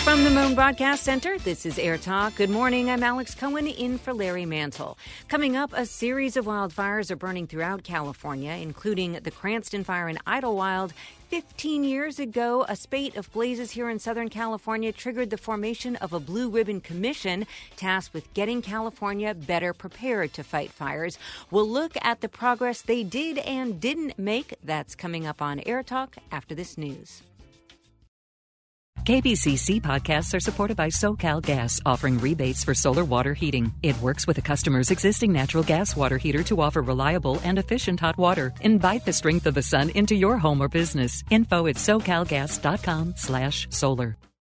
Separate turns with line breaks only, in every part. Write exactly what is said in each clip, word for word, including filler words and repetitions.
From the Moon Broadcast Center, this is Air Talk. Good morning. I'm Alex Cohen in for Larry Mantle. Coming up, a series of wildfires are burning throughout California, including the Cranston Fire in Idlewild. Fifteen years ago, a spate of blazes here in Southern California triggered the formation of a Blue Ribbon Commission tasked with getting California better prepared to fight fires. We'll look at the progress they did and didn't make. That's coming up on Air Talk after this news.
K B C C podcasts are supported by SoCal Gas, offering rebates for solar water heating. It works with a customer's existing natural gas water heater to offer reliable and efficient hot water. Invite the strength of the sun into your home or business. Info at socalgas.com slash solar.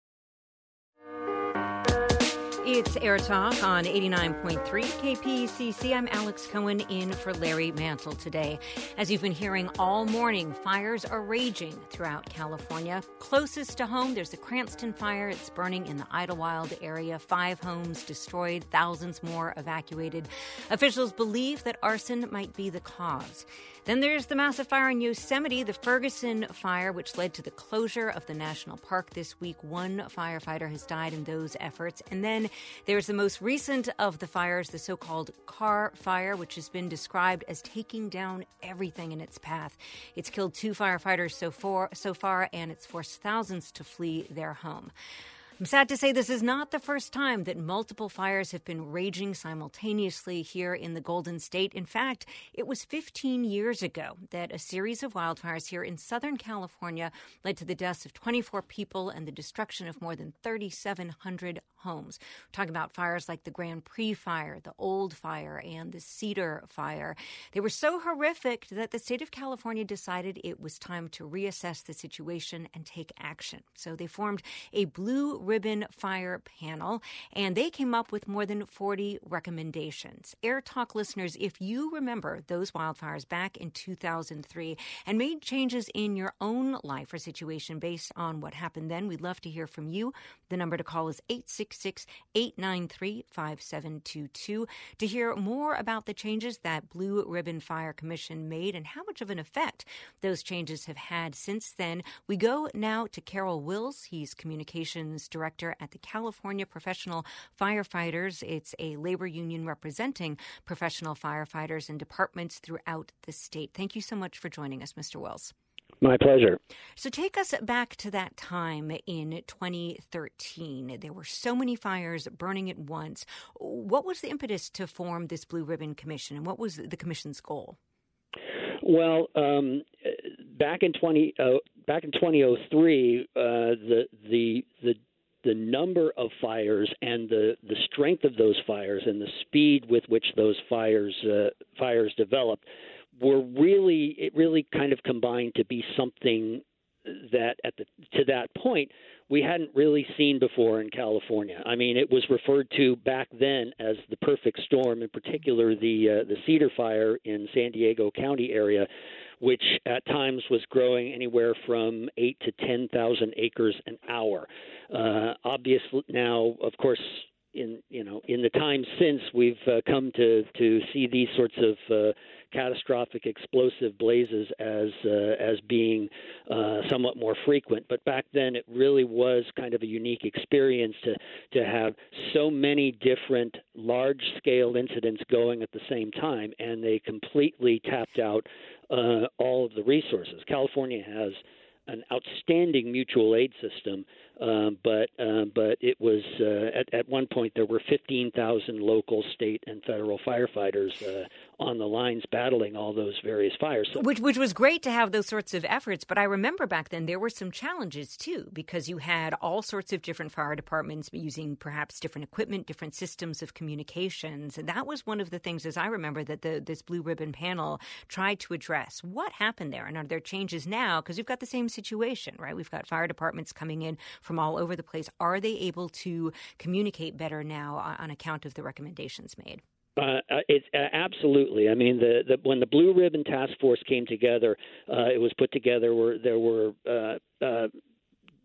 It's Air Talk on eighty-nine point three K P C C. I'm Alex Cohen in for Larry Mantle today. As you've been hearing all morning, fires are raging throughout California. Closest to home, there's the Cranston Fire. It's burning in the Idlewild area. Five homes destroyed, thousands more evacuated. Officials believe that arson might be the cause. Then there's the massive fire in Yosemite, the Ferguson Fire, which led to the closure of the national park this week. One firefighter has died in those efforts. And then there's the most recent of the fires, the so-called Carr Fire, which has been described as taking down everything in its path. It's killed two firefighters so far, so far, and it's forced thousands to flee their home. I'm sad to say this is not the first time that multiple fires have been raging simultaneously here in the Golden State. In fact, it was fifteen years ago that a series of wildfires here in Southern California led to the deaths of twenty-four people and the destruction of more than thirty-seven hundred homes. We're talking about fires like the Grand Prix Fire, the Old Fire, and the Cedar Fire. They were so horrific that the state of California decided it was time to reassess the situation and take action. So they formed a Blue Ribbon Fire panel, and they came up with more than forty recommendations. Air Talk listeners, if you remember those wildfires back in two thousand three and made changes in your own life or situation based on what happened then, we'd love to hear from you. The number to call is eight six six, eight nine three, five seven two two. To hear more about the changes that Blue Ribbon Fire Commission made and how much of an effect those changes have had since then, we go now to Carol Wills. He's communications director at the California Professional Firefighters. It's a labor union representing professional firefighters and departments throughout the state. Thank you so much for joining us, Mister Wills.
My pleasure.
So take us back to that time in twenty thirteen. There were so many fires burning at once. What was the impetus to form this Blue Ribbon Commission, and what was the commission's goal?
Well, um, back in twenty uh, back in twenty oh three, uh, the the the the number of fires and the, the strength of those fires and the speed with which those fires uh, fires developed were really it really kind of combined to be something that at the to that point we hadn't really seen before in California. I mean, it was referred to back then as the perfect storm, in particular the uh, the Cedar Fire in San Diego County area, which at times was growing anywhere from eight to ten thousand acres an hour. Uh, obviously, now, of course, in you know in the time since, we've uh, come to to see these sorts of uh, catastrophic explosive blazes as uh, as being uh, somewhat more frequent. But back then, it really was kind of a unique experience to to have so many different large-scale incidents going at the same time, and they completely tapped out uh, all of the resources. California has an outstanding mutual aid system, um, but uh, but it was uh, at at one point there were fifteen thousand local, state, and federal firefighters uh, on the lines battling all those various fires. So,
which which was great to have those sorts of efforts, but I remember back then there were some challenges too, because you had all sorts of different fire departments using perhaps different equipment, different systems of communications, and that was one of the things, as I remember, that the this Blue Ribbon panel tried to address. What happened there, and are there changes now? Because we've got the same situation, right? We've got fire departments coming in from all over the place. Are they able to communicate better now on account of the recommendations made?
Uh, it's uh, absolutely. I mean, the, the when the Blue Ribbon Task Force came together, uh, it was put together where there were uh, uh,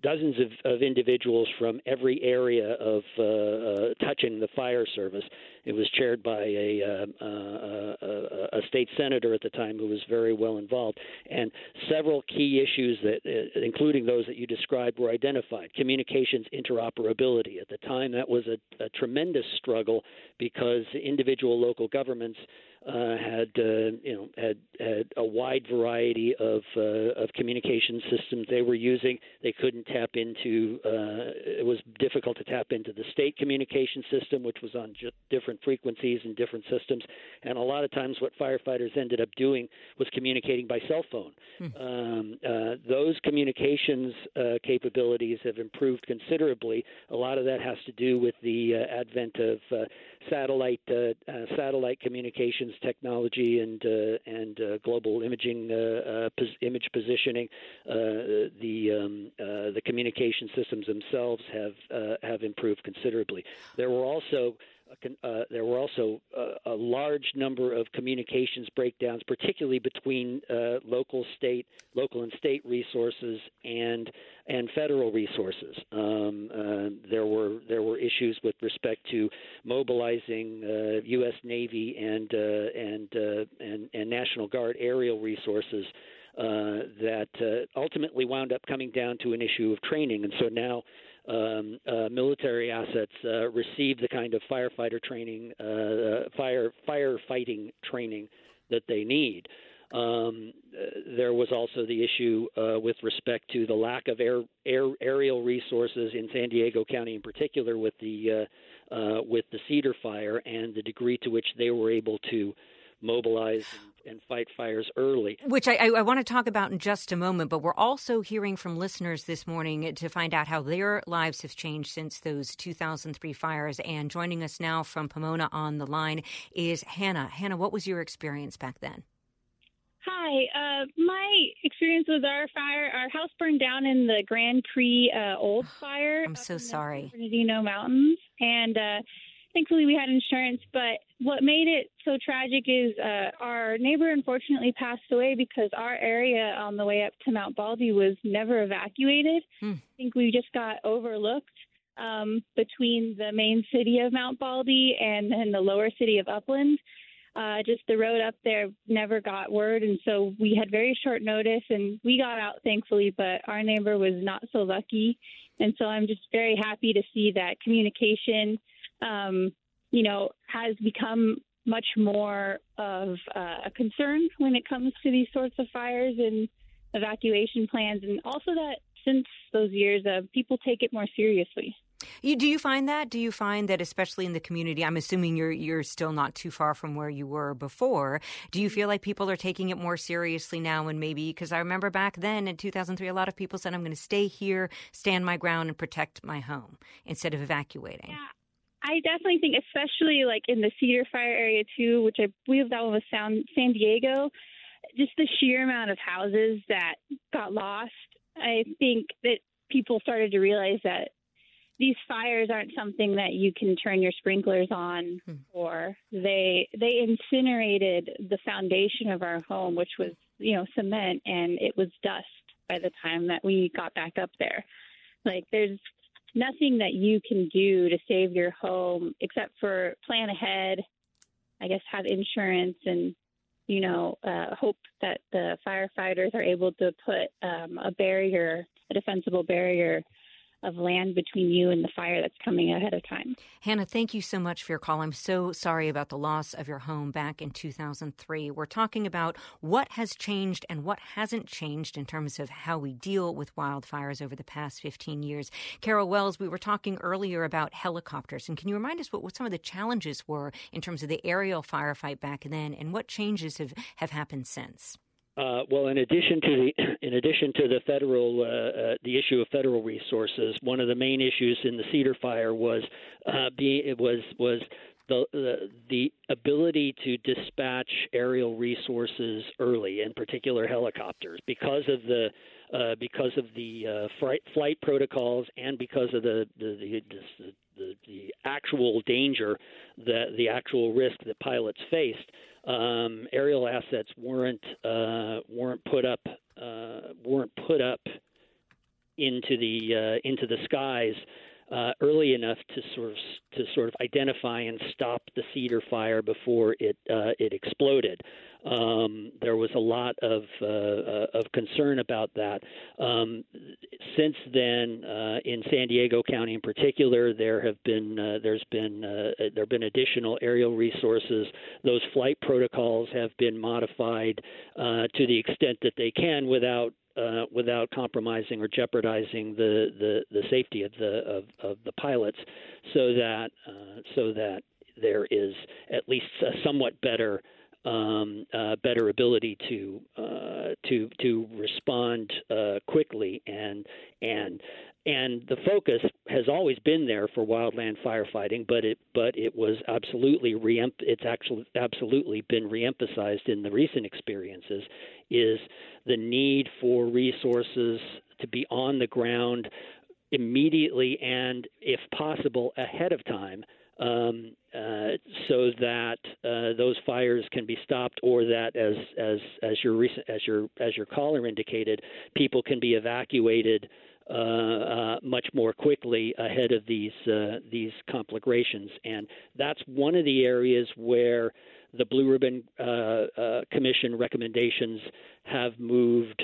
dozens of, of individuals from every area of uh, uh, touching the fire service. It was chaired by a, uh, uh, a, a state senator at the time who was very well involved. And several key issues, that, uh, including those that you described, were identified. Communications interoperability. At the time, that was a, a tremendous struggle because individual local governments Uh, had uh, you know had had a wide variety of uh, of communication systems they were using. They couldn't tap into. Uh, it was difficult to tap into the state communication system, which was on just different frequencies and different systems. And a lot of times, what firefighters ended up doing was communicating by cell phone. Hmm. Um, uh, those communications uh, capabilities have improved considerably. A lot of that has to do with the uh, advent of uh, satellite uh, uh, satellite communications technology and uh, and uh, global imaging uh, uh, pos- image positioning. Uh, the um, uh, the communication systems themselves have uh, have improved considerably. There were also Uh, there were also uh, a large number of communications breakdowns, particularly between uh, local, state, local and state resources and and federal resources. Um, uh, there were there were issues with respect to mobilizing uh, U S Navy and uh, and, uh, and and National Guard aerial resources uh, that uh, ultimately wound up coming down to an issue of training, and so now. Um, uh, military assets uh, receive the kind of firefighter training, uh, fire firefighting training that they need. Um, there was also the issue uh, with respect to the lack of air, air aerial resources in San Diego County, in particular, with the uh, uh, with the Cedar Fire and the degree to which they were able to mobilize and, and fight fires early.
Which I, I, I want to talk about in just a moment, but we're also hearing from listeners this morning to find out how their lives have changed since those two thousand three fires. And joining us now from Pomona on the line is Hannah. Hannah, what was your experience back then?
Hi. Uh, my experience was our fire. Our house burned down in the Grand Prix uh, Old Fire.
I'm so sorry.
In the Bernardino Mountains. And uh, thankfully we had insurance, but what made it so tragic is uh, our neighbor unfortunately passed away because our area on the way up to Mount Baldy was never evacuated. Hmm. I think we just got overlooked um, between the main city of Mount Baldy and then the lower city of Upland. Uh, just the road up there never got word, and so we had very short notice, and we got out thankfully, but our neighbor was not so lucky. And so I'm just very happy to see that communication Um, you know, has become much more of uh, a concern when it comes to these sorts of fires and evacuation plans. And also that since those years, uh, people take it more seriously.
You, do you find that? Do you find that, especially in the community, I'm assuming you're you're still not too far from where you were before. Do you feel like people are taking it more seriously now? And maybe, because I remember back then in two thousand three, a lot of people said, I'm going to stay here, stand my ground and protect my home instead of evacuating.
Yeah. I definitely think, especially like in the Cedar Fire area too, which I believe that one was San Diego, just the sheer amount of houses that got lost. I think that people started to realize that these fires aren't something that you can turn your sprinklers on hmm. for. They they incinerated the foundation of our home, which was, you know, cement, and it was dust by the time that we got back up there. Like there's nothing that you can do to save your home except for plan ahead, I guess have insurance and, you know, uh, hope that the firefighters are able to put um, a barrier, a defensible barrier of land between you and the fire that's coming ahead of time.
Hannah, thank you so much for your call. I'm so sorry about the loss of your home back in two thousand three. We're talking about what has changed and what hasn't changed in terms of how we deal with wildfires over the past fifteen years. Carol Wells, we were talking earlier about helicopters. And can you remind us what, what some of the challenges were in terms of the aerial firefight back then and what changes have, have happened since?
Uh, well, in addition to the in addition to the federal uh, uh, the issue of federal resources, one of the main issues in the Cedar Fire was uh, being it was was the, the the ability to dispatch aerial resources early, in particular helicopters, because of the uh, because of the uh, flight, flight protocols and because of the the the, the, the, the actual danger, the the actual risk that pilots faced. Um, aerial assets weren't uh, weren't put up uh, weren't put up into the uh, into the skies uh, early enough to sort of to sort of identify and stop the cedar fire before it uh, it exploded. Um, there was a lot of uh, of concern about that. Um, since then, uh, in San Diego County in particular, there have been uh, there's been uh, there have been additional aerial resources. Those flight protocols have been modified uh, to the extent that they can without uh, without compromising or jeopardizing the, the, the safety of the of, of the pilots, so that uh, so that there is at least a somewhat better. Um, uh, better ability to uh, to to respond uh, quickly, and and and the focus has always been there for wildland firefighting, but it but it was absolutely re it's actually absolutely been reemphasized in the recent experiences, is the need for resources to be on the ground immediately and, if possible, ahead of time. Um, uh, so that uh, those fires can be stopped, or that, as as as your recent as your as your caller indicated, people can be evacuated uh, uh, much more quickly ahead of these uh, these conflagrations. And that's one of the areas where the Blue Ribbon uh, uh, Commission recommendations have moved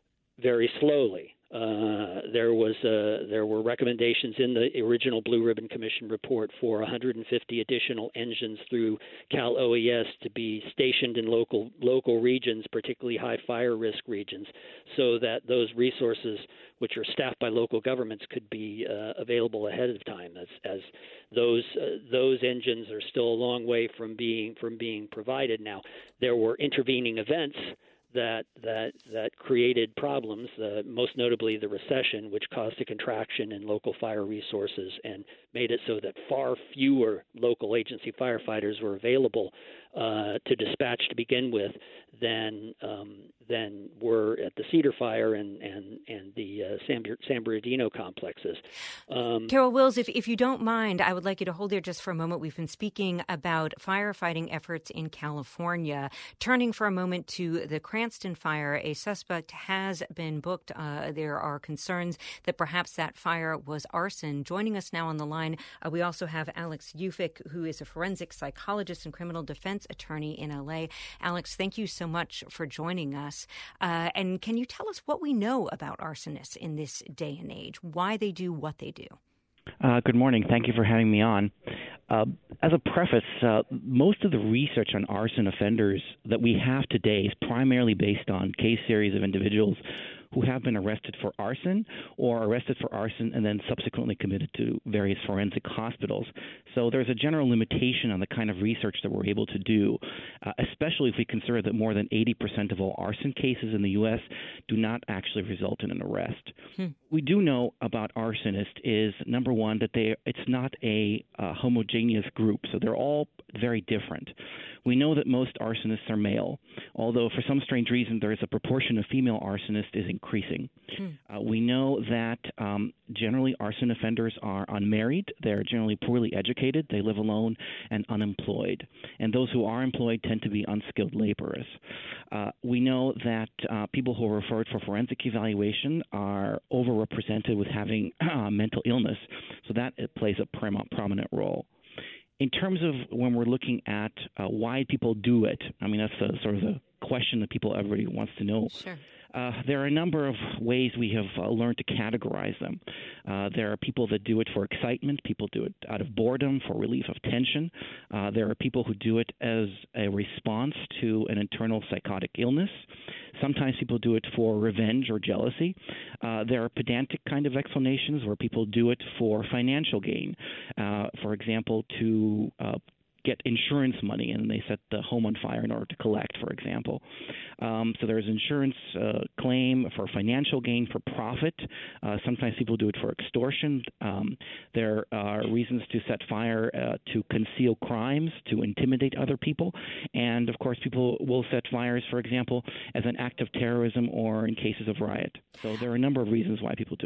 very slowly. Uh, there was uh, there were recommendations in the original Blue Ribbon Commission report for one hundred fifty additional engines through Cal O E S to be stationed in local local regions, particularly high fire risk regions, so that those resources, which are staffed by local governments, could be uh, available ahead of time. As as those uh, those engines are still a long way from being from being provided now. There were intervening events that that that created problems, uh, most notably the recession, which caused a contraction in local fire resources and made it so that far fewer local agency firefighters were available uh, to dispatch to begin with than um, than were at the Cedar Fire and and and the uh, San, San Bernardino complexes.
Um, Carol Wills, if if you don't mind, I would like you to hold there just for a moment. We've been speaking about firefighting efforts in California. Turning for a moment to the Cranston fire, a suspect has been booked. Uh, there are concerns that perhaps that fire was arson. Joining us now on the line, uh, we also have Alex Ufik, who is a forensic psychologist and criminal defense attorney in L A. Alex, thank you so much for joining us. Uh, and can you tell us what we know about arsonists in this day and age, why they do what they do?
Uh, good morning. Thank you for having me on. Uh, as a preface, uh, most of the research on arson offenders that we have today is primarily based on case series of individuals who have been arrested for arson or arrested for arson and then subsequently committed to various forensic hospitals. So there's a general limitation on the kind of research that we're able to do, uh, especially if we consider that more than eighty percent of all arson cases in the U S do not actually result in an arrest. Hmm. We do know about arsonists is, number one, that they it's not a uh, homogeneous group, so they're all very different. We know that most arsonists are male, although for some strange reason there is a proportion of female arsonists is increasing. Hmm. Uh, we know that um, generally arson offenders are unmarried. They're generally poorly educated. They live alone and unemployed. And those who are employed tend to be unskilled laborers. Uh, we know that uh, people who are referred for forensic evaluation are overrepresented with having uh, mental illness, so that it plays a prom- prominent role. In terms of when we're looking at uh, why people do it, I mean, that's the, sort of the question that people everybody wants to know.
Sure.
Uh, there are a number of ways we have uh, learned to categorize them. Uh, there are people that do it for excitement. People do it out of boredom, for relief of tension. Uh, there are people who do it as a response to an internal psychotic illness. Sometimes people do it for revenge or jealousy. Uh, there are pedantic kind of explanations where people do it for financial gain. Uh, for example, to uh, get insurance money, and they set the home on fire in order to collect, for example. Um, so there's insurance uh, claim for financial gain, for profit. Uh, sometimes people do it for extortion. Um, there are reasons to set fire uh, to conceal crimes, to intimidate other people. And, of course, people will set fires, for example, as an act of terrorism or in cases of riot. So there are a number of reasons why people do it.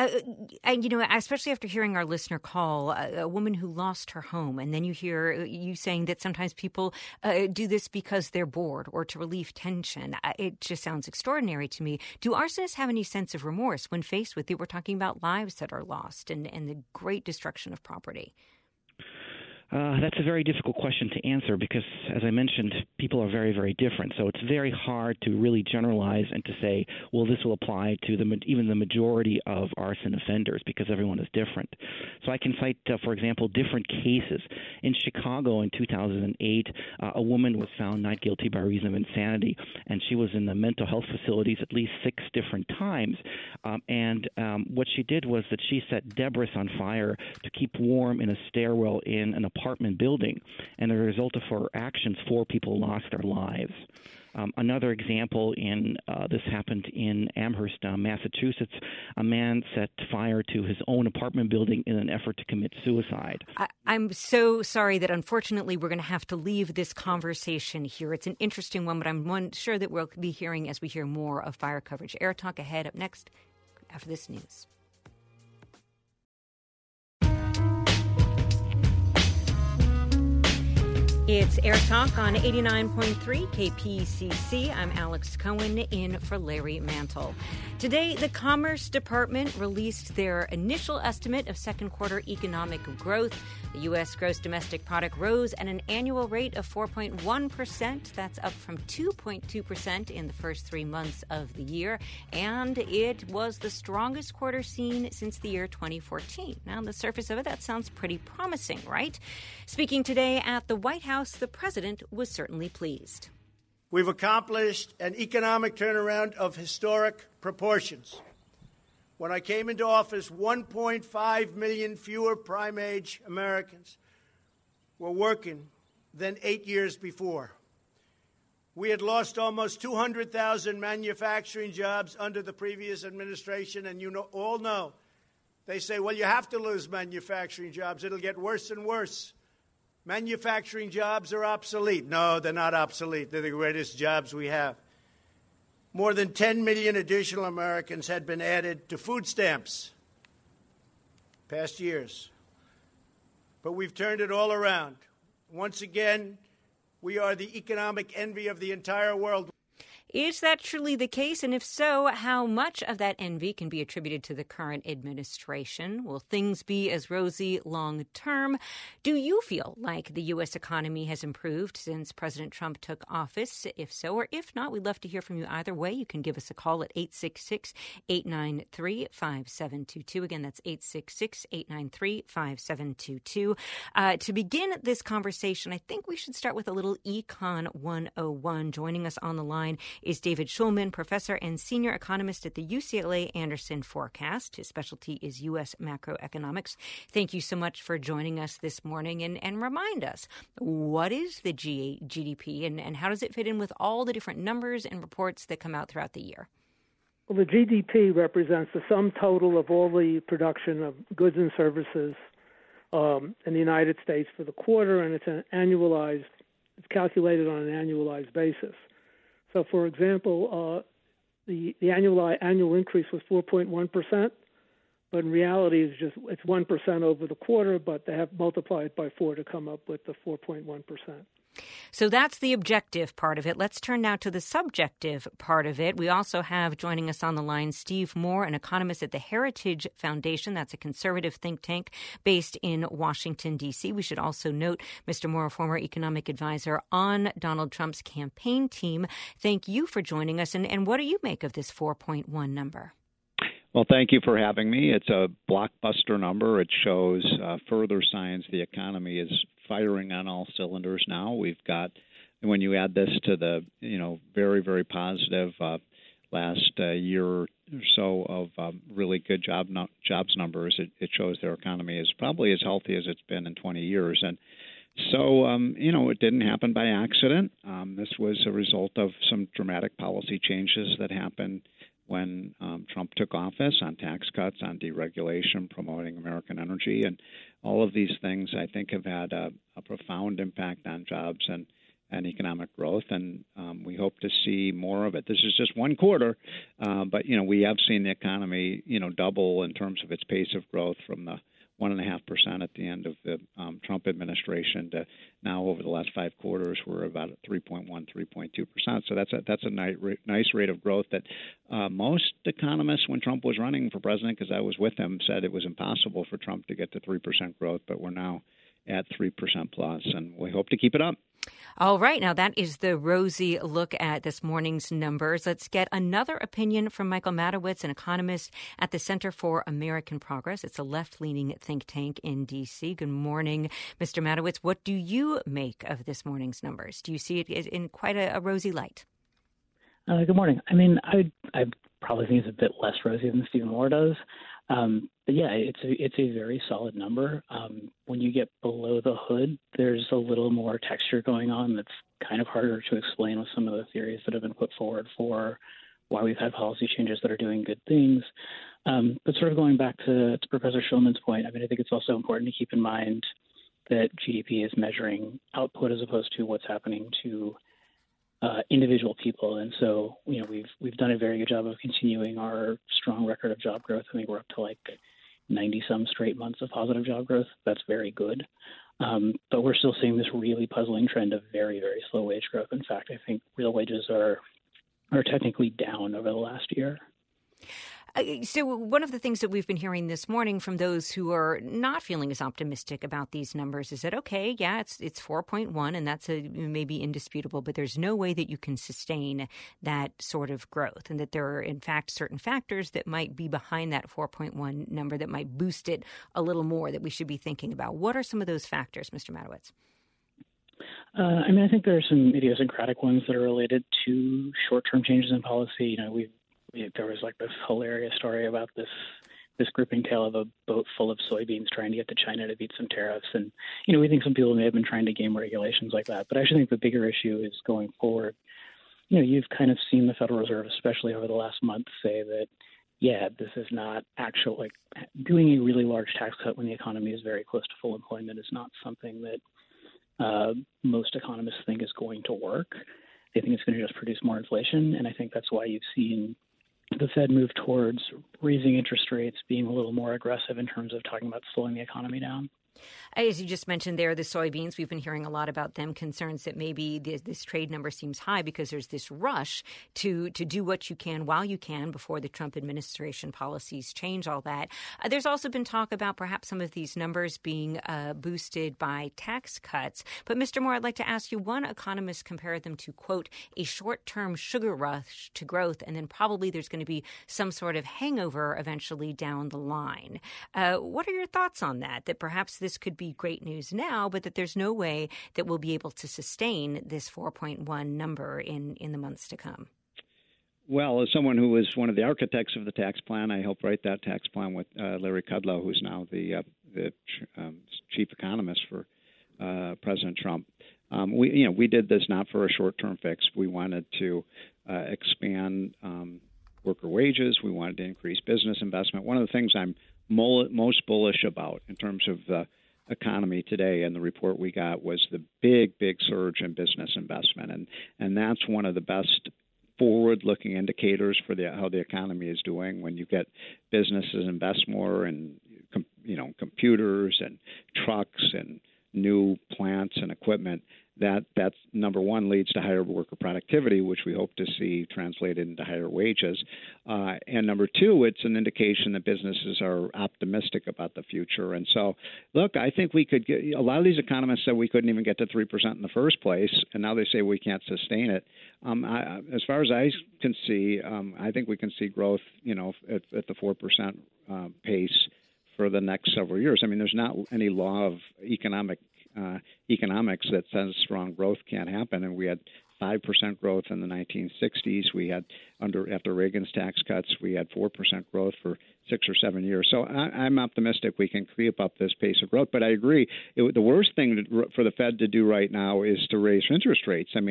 Uh, and, you know, especially after hearing our listener call, a, a woman who lost her home, and then you hear you saying that sometimes people uh, do this because they're bored or to relieve tension. It just sounds extraordinary to me. Do arsonists have any sense of remorse when faced with it? We're talking about lives that are lost and, and the great destruction of property.
Uh, that's a very difficult question to answer because, as I mentioned, people are very, very different. So it's very hard to really generalize and to say, well, this will apply to the even the majority of arson offenders because everyone is different. So I can cite, uh, for example, different cases. In Chicago in two thousand eight, uh, a woman was found not guilty by reason of insanity, and she was in the mental health facilities at least six different times. Um, and um, what she did was that she set debris on fire to keep warm in a stairwell in an apartment apartment building, and as a result of her actions, four people lost their lives. Um, another example in uh, this happened in Amherst, uh, Massachusetts. A man set fire to his own apartment building in an effort to commit suicide.
I, I'm so sorry that unfortunately we're going to have to leave this conversation here. It's an interesting one, but I'm one, sure that we'll be hearing as we hear more of fire coverage. Air Talk ahead up next after this news. It's Air Talk on eighty-nine point three K P C C. I'm Alex Cohen in for Larry Mantle. Today, the Commerce Department released their initial estimate of second quarter economic growth. The U S gross domestic product rose at an annual rate of four point one percent. That's up from two point two percent in the first three months of the year. And it was the strongest quarter seen since the year twenty fourteen. Now, on the surface of it, that sounds pretty promising, right? Speaking today at the White House, the president was certainly pleased.
We've accomplished an economic turnaround of historic proportions. When I came into office, one point five million fewer prime-age Americans were working than eight years before. We had lost almost two hundred thousand manufacturing jobs under the previous administration, and you know, all know, they say, well, you have to lose manufacturing jobs. It'll get worse and worse. Manufacturing jobs are obsolete. No, they're not obsolete. They're the greatest jobs we have. More than ten million additional Americans had been added to food stamps past years. But we've turned it all around. Once again, we are the economic envy of the entire world.
Is that truly the case? And if so, how much of that envy can be attributed to the current administration? Will things be as rosy long term? Do you feel like the U S economy has improved since President Trump took office? If so, or if not, we'd love to hear from you either way. You can give us a call at eight six six, eight nine three, five seven two two. Again, that's eight six six, eight nine three, five seven two two. Uh, to begin this conversation, I think we should start with a little Econ one oh one. Joining us on the line is David Schulman, professor and senior economist at the U C L A Anderson Forecast. His specialty is U S macroeconomics. Thank you so much for joining us this morning. And, and remind us, what is the G D P and, and how does it fit in with all the different numbers and reports that come out throughout the year?
Well, the G D P represents the sum total of all the production of goods and services um, in the United States for the quarter, and it's an annualized, it's calculated on an annualized basis. So, for example, uh, the the annual annual increase was four point one percent, but in reality, it's just it's one percent over the quarter. But they have multiplied by four to come up with the four point one percent.
So that's the objective part of it. Let's turn now to the subjective part of it. We also have joining us on the line Steve Moore, an economist at the Heritage Foundation. That's a conservative think tank based in Washington, D C. We should also note Mister Moore, a former economic advisor on Donald Trump's campaign team. Thank you for joining us. And, and what do you make of this four point one number?
Well, thank you for having me. It's a blockbuster number. It shows uh, further signs the economy is firing on all cylinders now. We've got, when you add this to the, you know, very, very positive uh, last uh, year or so of um, really good job no- jobs numbers, it, it shows their economy is probably as healthy as it's been in twenty years. And so, um, you know, it didn't happen by accident. Um, this was a result of some dramatic policy changes that happened when um, Trump took office, on tax cuts, on deregulation, promoting American energy. And all of these things, I think, have had a, a profound impact on jobs and, and economic growth, and um, we hope to see more of it. This is just one quarter, uh, but you know we have seen the economy you know double in terms of its pace of growth from the one and a half percent at the end of the um, Trump administration to now over the last five quarters we're about three point one, three point two percent. So that's a that's a nice nice rate of growth that uh, most economists, when Trump was running for president, because I was with him, said it was impossible for Trump to get to three percent growth, but we're now at three percent plus, and we hope to keep it up.
All right. Now, that is the rosy look at this morning's numbers. Let's get another opinion from Michael Matowitz, an economist at the Center for American Progress. It's a left-leaning think tank in D C. Good morning, Mister Matowitz. What do you make of this morning's numbers? Do you see it in quite a, a rosy light?
Uh, good morning. I mean, I I probably think it's a bit less rosy than Stephen Moore does. Um, but yeah, it's a, it's a very solid number. Um, when you get below the hood, there's a little more texture going on that's kind of harder to explain with some of the theories that have been put forward for why we've had policy changes that are doing good things. Um, but sort of going back to, to Professor Shulman's point, I mean, I think it's also important to keep in mind that G D P is measuring output as opposed to what's happening to Uh, individual people. And so, you know, we've we've done a very good job of continuing our strong record of job growth. I think we're up to like ninety some straight months of positive job growth. That's very good. Um, but we're still seeing this really puzzling trend of very, very slow wage growth. In fact, I think real wages are are technically down over the last year.
Uh, so one of the things that we've been hearing this morning from those who are not feeling as optimistic about these numbers is that, okay, yeah, it's it's four point one, and that's a, maybe indisputable, but there's no way that you can sustain that sort of growth, and that there are, in fact, certain factors that might be behind that four point one number that might boost it a little more that we should be thinking about. What are some of those factors, Mister Matowitz?
Uh, I mean, I think there are some idiosyncratic ones that are related to short-term changes in policy. You know, we've There was like this hilarious story about this this grouping tale of a boat full of soybeans trying to get to China to beat some tariffs. And, you know, we think some people may have been trying to game regulations like that. But I actually think the bigger issue is going forward. You know, you've kind of seen the Federal Reserve, especially over the last month, say that, yeah, this is not actual, like doing a really large tax cut when the economy is very close to full employment is not something that uh, most economists think is going to work. They think it's going to just produce more inflation. And I think that's why you've seen the Fed move towards raising interest rates, being a little more aggressive in terms of talking about slowing the economy down.
As you just mentioned there, the soybeans, we've been hearing a lot about them, concerns that maybe this, this trade number seems high because there's this rush to to do what you can while you can before the Trump administration policies change all that. Uh, there's also been talk about perhaps some of these numbers being uh, boosted by tax cuts. But, Mister Moore, I'd like to ask you, one economist compared them to, quote, a short-term sugar rush to growth, and then probably there's going to be some sort of hangover eventually down the line. Uh, what are your thoughts on that, that perhaps this could be great news now, but that there's no way that we'll be able to sustain this four point one number in, in the months to come?
Well, as someone who was one of the architects of the tax plan, I helped write that tax plan with uh, Larry Kudlow, who's now the, uh, the um, chief economist for uh, President Trump. Um, we, you know, we did this not for a short-term fix. We wanted to uh, expand um, worker wages. We wanted to increase business investment. One of the things I'm mo- most bullish about in terms of the economy today, and the report we got was the big, big surge in business investment, and and that's one of the best forward-looking indicators for the how the economy is doing. When you get businesses invest more in, you know, computers and trucks and new plants and equipment, that that's number one leads to higher worker productivity, which we hope to see translated into higher wages. Uh, and number two, it's an indication that businesses are optimistic about the future. And so, look, I think we could get a lot of these economists said we couldn't even get to three percent in the first place, and now they say we can't sustain it. Um, I, as far as I can see, um, I think we can see growth, you know, at, at the four percent uh, pace for the next several years. I mean, there's not any law of economic Uh, economics that says strong growth can't happen. And we had five percent growth in the nineteen sixties. We had, under after Reagan's tax cuts, we had four percent growth for six or seven years. So I, I'm optimistic we can creep up this pace of growth. But I agree, it, the worst thing to, for the Fed to do right now is to raise interest rates. I mean,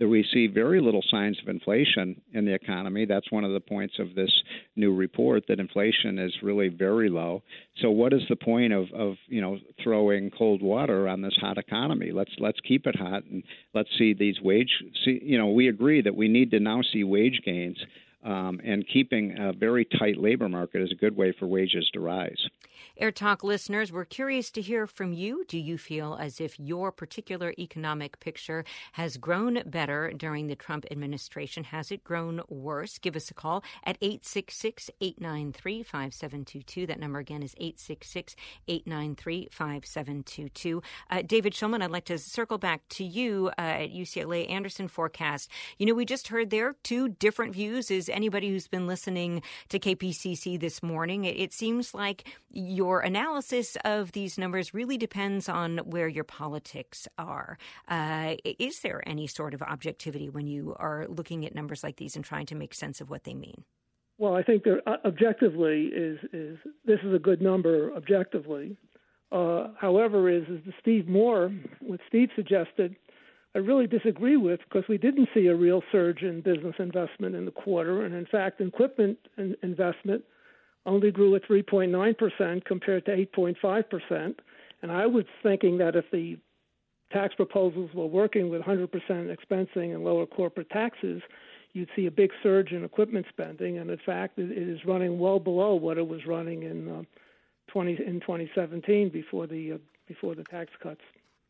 that we see very little signs of inflation in the economy. That's one of the points of this new report, that inflation is really very low. So what is the point of, of you know, throwing cold water on this hot economy? Let's let's keep it hot, and let's see these wage. See, you know, we agree that we need to now see wage gains, um, and keeping a very tight labor market is a good way for wages to rise.
Air Talk listeners, we're curious to hear from you. Do you feel as if your particular economic picture has grown better during the Trump administration? Has it grown worse? Give us a call at eight six six, eight nine three, five seven two two. That number again is eight six six, eight nine three, five seven two two. Uh, David Schulman, I'd like to circle back to you uh, at U C L A Anderson Forecast. You know, we just heard there two different views. Is anybody who's been listening to K P C C this morning, it, it seems like you Your analysis of these numbers really depends on where your politics are. Uh, is there any sort of objectivity when you are looking at numbers like these and trying to make sense of what they mean?
Well, I think there, uh, objectively is is this is a good number objectively. Uh, however, is is the Steve Moore, what Steve suggested, I really disagree with, because we didn't see a real surge in business investment in the quarter, and in fact, equipment in investment only grew at three point nine percent compared to eight point five percent. And I was thinking that if the tax proposals were working with one hundred percent expensing and lower corporate taxes, you'd see a big surge in equipment spending. And in fact, it is running well below what it was running in uh, twenty in twenty seventeen before the uh, before the tax cuts.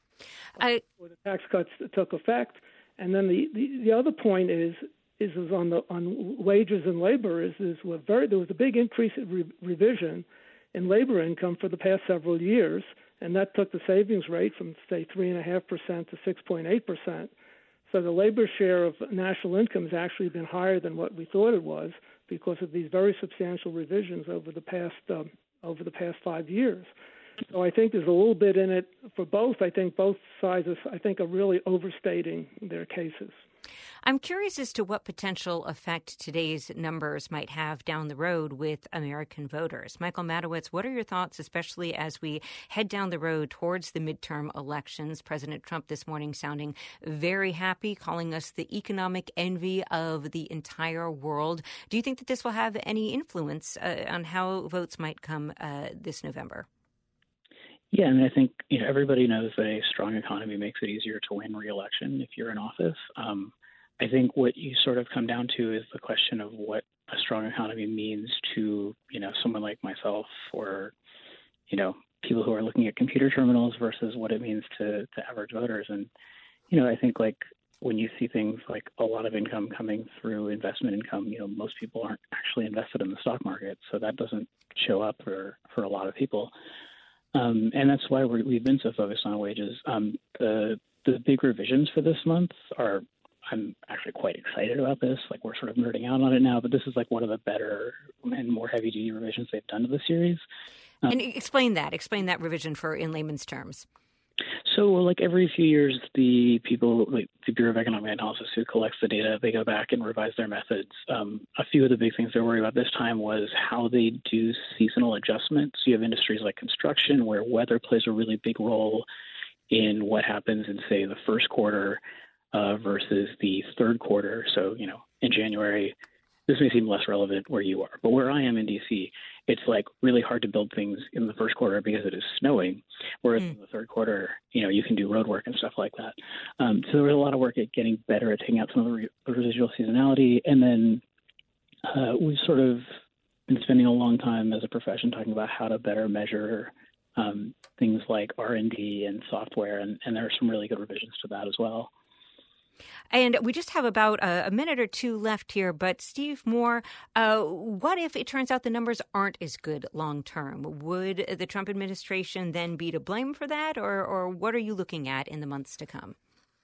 I...
Before the tax cuts took effect. And then the, the, the other point is. Is, is on the on wages and labor is is was very there was a big increase in re, revision in labor income for the past several years, and that took the savings rate from say three and a half percent to six point eight percent. So the labor share of national income has actually been higher than what we thought it was because of these very substantial revisions over the past um, over the past five years. So I think there's a little bit in it for both. I think both sides, I think, are really overstating their cases.
I'm curious as to what potential effect today's numbers might have down the road with American voters. Michael Matowitz, what are your thoughts, especially as we head down the road towards the midterm elections? President Trump this morning sounding very happy, calling us the economic envy of the entire world. Do you think that this will have any influence uh, on how votes might come uh, this November?
Yeah, I mean, I think you know everybody knows that a strong economy makes it easier to win re-election if you're in office. Um, I think what you sort of come down to is the question of what a strong economy means to you know someone like myself or you know people who are looking at computer terminals versus what it means to, to average voters. And you know, I think like when you see things like a lot of income coming through investment income, you know, most people aren't actually invested in the stock market, so that doesn't show up for for a lot of people. Um, and that's why we're, we've been so focused on wages. Um, the the big revisions for this month are, I'm actually quite excited about this. Like we're sort of nerding out on it now, but this is like one of the better and more heavy duty revisions they've done to the series. Um,
and explain that. Explain that revision for in layman's terms.
So, like every few years, the people, like the Bureau of Economic Analysis, who collects the data, they go back and revise their methods. Um, a few of the big things they're worried about this time was how they do seasonal adjustments. You have industries like construction, where weather plays a really big role in what happens in, say, the first quarter uh, versus the third quarter. So, you know, in January, this may seem less relevant where you are, but where I am in D C, it's like really hard to build things in the first quarter because it is snowing, whereas mm. in the third quarter, you know, you can do road work and stuff like that. Um, so there was a lot of work at getting better at taking out some of the re- residual seasonality. And then uh, we've sort of been spending a long time as a profession talking about how to better measure um, things like R and D and software, and, and there are some really good revisions to that as well.
And we just have about a, a minute or two left here. But Steve Moore, uh, what if it turns out the numbers aren't as good long term? Would the Trump administration then be to blame for that? Or, or what are you looking at in the months to come?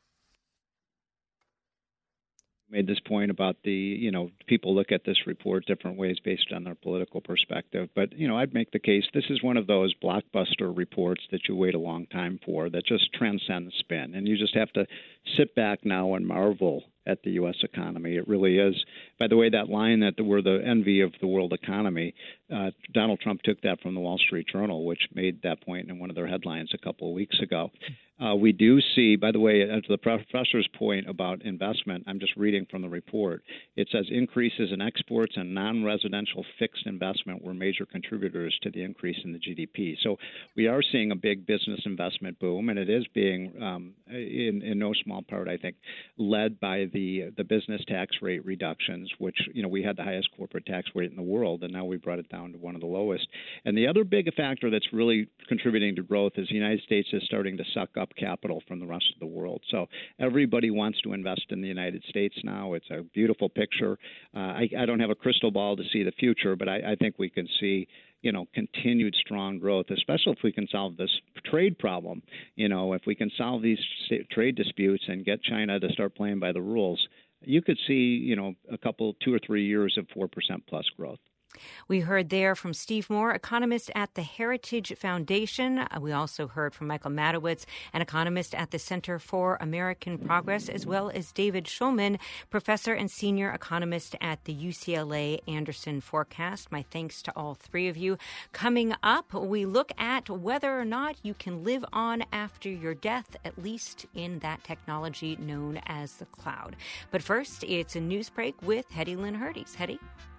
Made this point about the, you know, people look at this report different ways based on their political perspective. But, you know, I'd make the case this is one of those blockbuster reports that you wait a long time for that just transcends spin. And you just have to sit back now and marvel at the U S economy. It really is. By the way, that line that we're the envy of the world economy, uh, Donald Trump took that from the Wall Street Journal, which made that point in one of their headlines a couple of weeks ago. Uh, we do see, by the way, to the professor's point about investment, I'm just reading from the report. It says increases in exports and non-residential fixed investment were major contributors to the increase in the G D P. So we are seeing a big business investment boom, and it is being, um, in, in no small part, I think, led by the the business tax rate reductions, which, you know, we had the highest corporate tax rate in the world, and now we brought it down to one of the lowest. And the other big factor that's really contributing to growth is the United States is starting to suck up capital from the rest of the world. So everybody wants to invest in the United States now. It's a beautiful picture. Uh, I, I don't have a crystal ball to see the future, but I, I think we can see, you know, continued strong growth, especially if we can solve this trade problem. You know, if we can solve these trade disputes and get China to start playing by the rules, you could see, you know, a couple, two or three years of four percent plus growth.
We heard there from Steve Moore, economist at the Heritage Foundation. We also heard from Michael Matowitz, an economist at the Center for American Progress, as well as David Schulman, professor and senior economist at the U C L A Anderson Forecast. My thanks to all three of you. Coming up, we look at whether or not you can live on after your death, at least in that technology known as the cloud. But first, it's a news break with Hetty Lynn Hurdes. Hetty?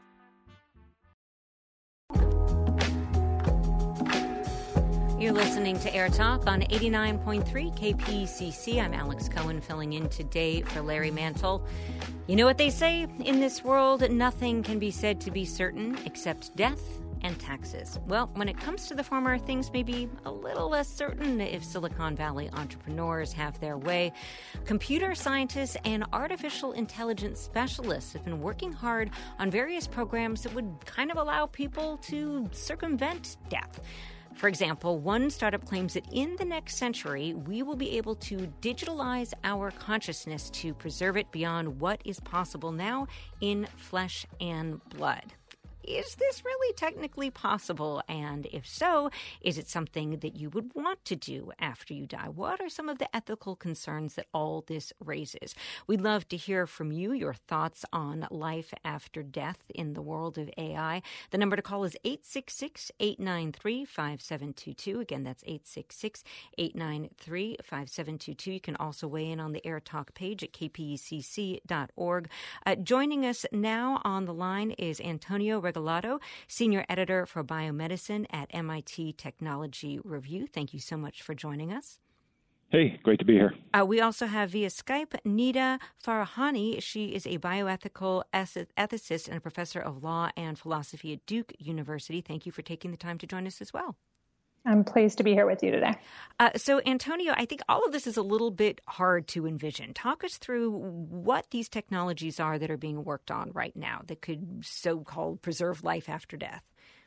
You're listening to Air Talk on eighty-nine point three K P C C. I'm Alex Cohen, filling in today for Larry Mantle. You know what they say? In this world, nothing can be said to be certain except death and taxes. Well, when it comes to the former, things may be a little less certain if Silicon Valley entrepreneurs have their way. Computer scientists and artificial intelligence specialists have been working hard on various programs that would kind of allow people to circumvent death. For example, one startup claims that in the next century, we will be able to digitalize our consciousness to preserve it beyond what is possible now in flesh and blood. Is this really technically possible? And if so, is it something that you would want to do after you die? What are some of the ethical concerns that all this raises? We'd love to hear from you, your thoughts on life after death in the world of A I. The number to call is eight six six, eight nine three, five seven two two. Again, that's eight six six, eight nine three, five seven two two. You can also weigh in on the Air Talk page at k p e c c dot org. Uh, joining us now on the line is Antonio Regalado, Senior Editor for Biomedicine at M I T Technology Review. Thank you so much for joining us.
Hey, great to be here.
Uh, we also have via Skype Nida Farahani. She is a bioethical ethicist and a professor of law and philosophy at Duke University. Thank you for taking the time to join us as well.
I'm pleased to be here with you today.
Uh, so, Antonio, I think all of this is a little bit hard to envision. Talk us through what these technologies are that are being worked on right now that could so-called preserve life after death.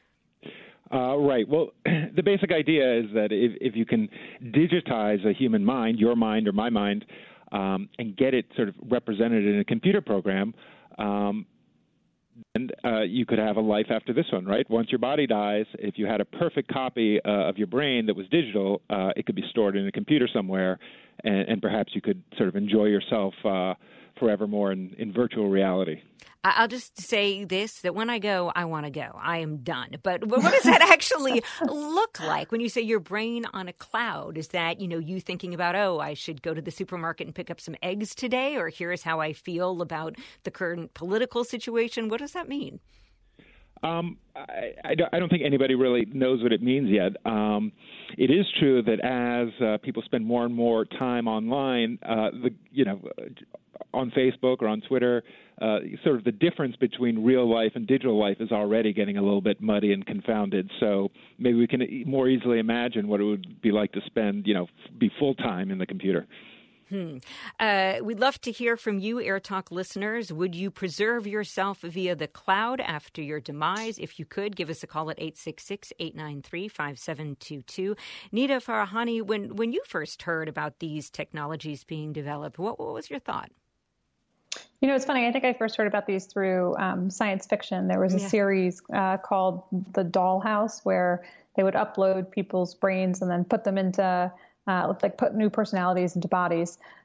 Uh, right. Well, the basic idea is that if, if you can digitize a human mind, your mind or my mind, um, and get it sort of represented in a computer program, um, and uh, you could have a life after this one, right? Once your body dies, if you had a perfect copy uh, of your brain that was digital, uh, it could be stored in a computer somewhere, and, and perhaps you could sort of enjoy yourself uh, forevermore in, in virtual reality.
I'll just say this, that when I go, I want to go. I am done. But what does that actually look like when you say your brain on a cloud? Is that, you know, you thinking about, oh, I should go to the supermarket and pick up some eggs today, or here's how I feel about the current political situation? What does that mean?
Um, I, I, don't, I don't think anybody really knows what it means yet. Um, it is true that as uh, people spend more and more time online, uh, the you know, on Facebook or on Twitter, uh, sort of the difference between real life and digital life is already getting a little bit muddy and confounded. So maybe we can more easily imagine what it would be like to spend, you know, be full time in the computer.
Hmm. Uh, we'd love to hear from you, Air Talk listeners. Would you preserve yourself via the cloud after your demise? If you could, give us a call at eight six six, eight nine three, five seven two two. Nida Farahani, when, when you first heard about these technologies being developed, what, what was your thought?
You know, it's funny. I think I first heard about these through um, science fiction. There was a yeah. series uh, called The Dollhouse where they would upload people's brains and then put them into Uh, like put new personalities into bodies.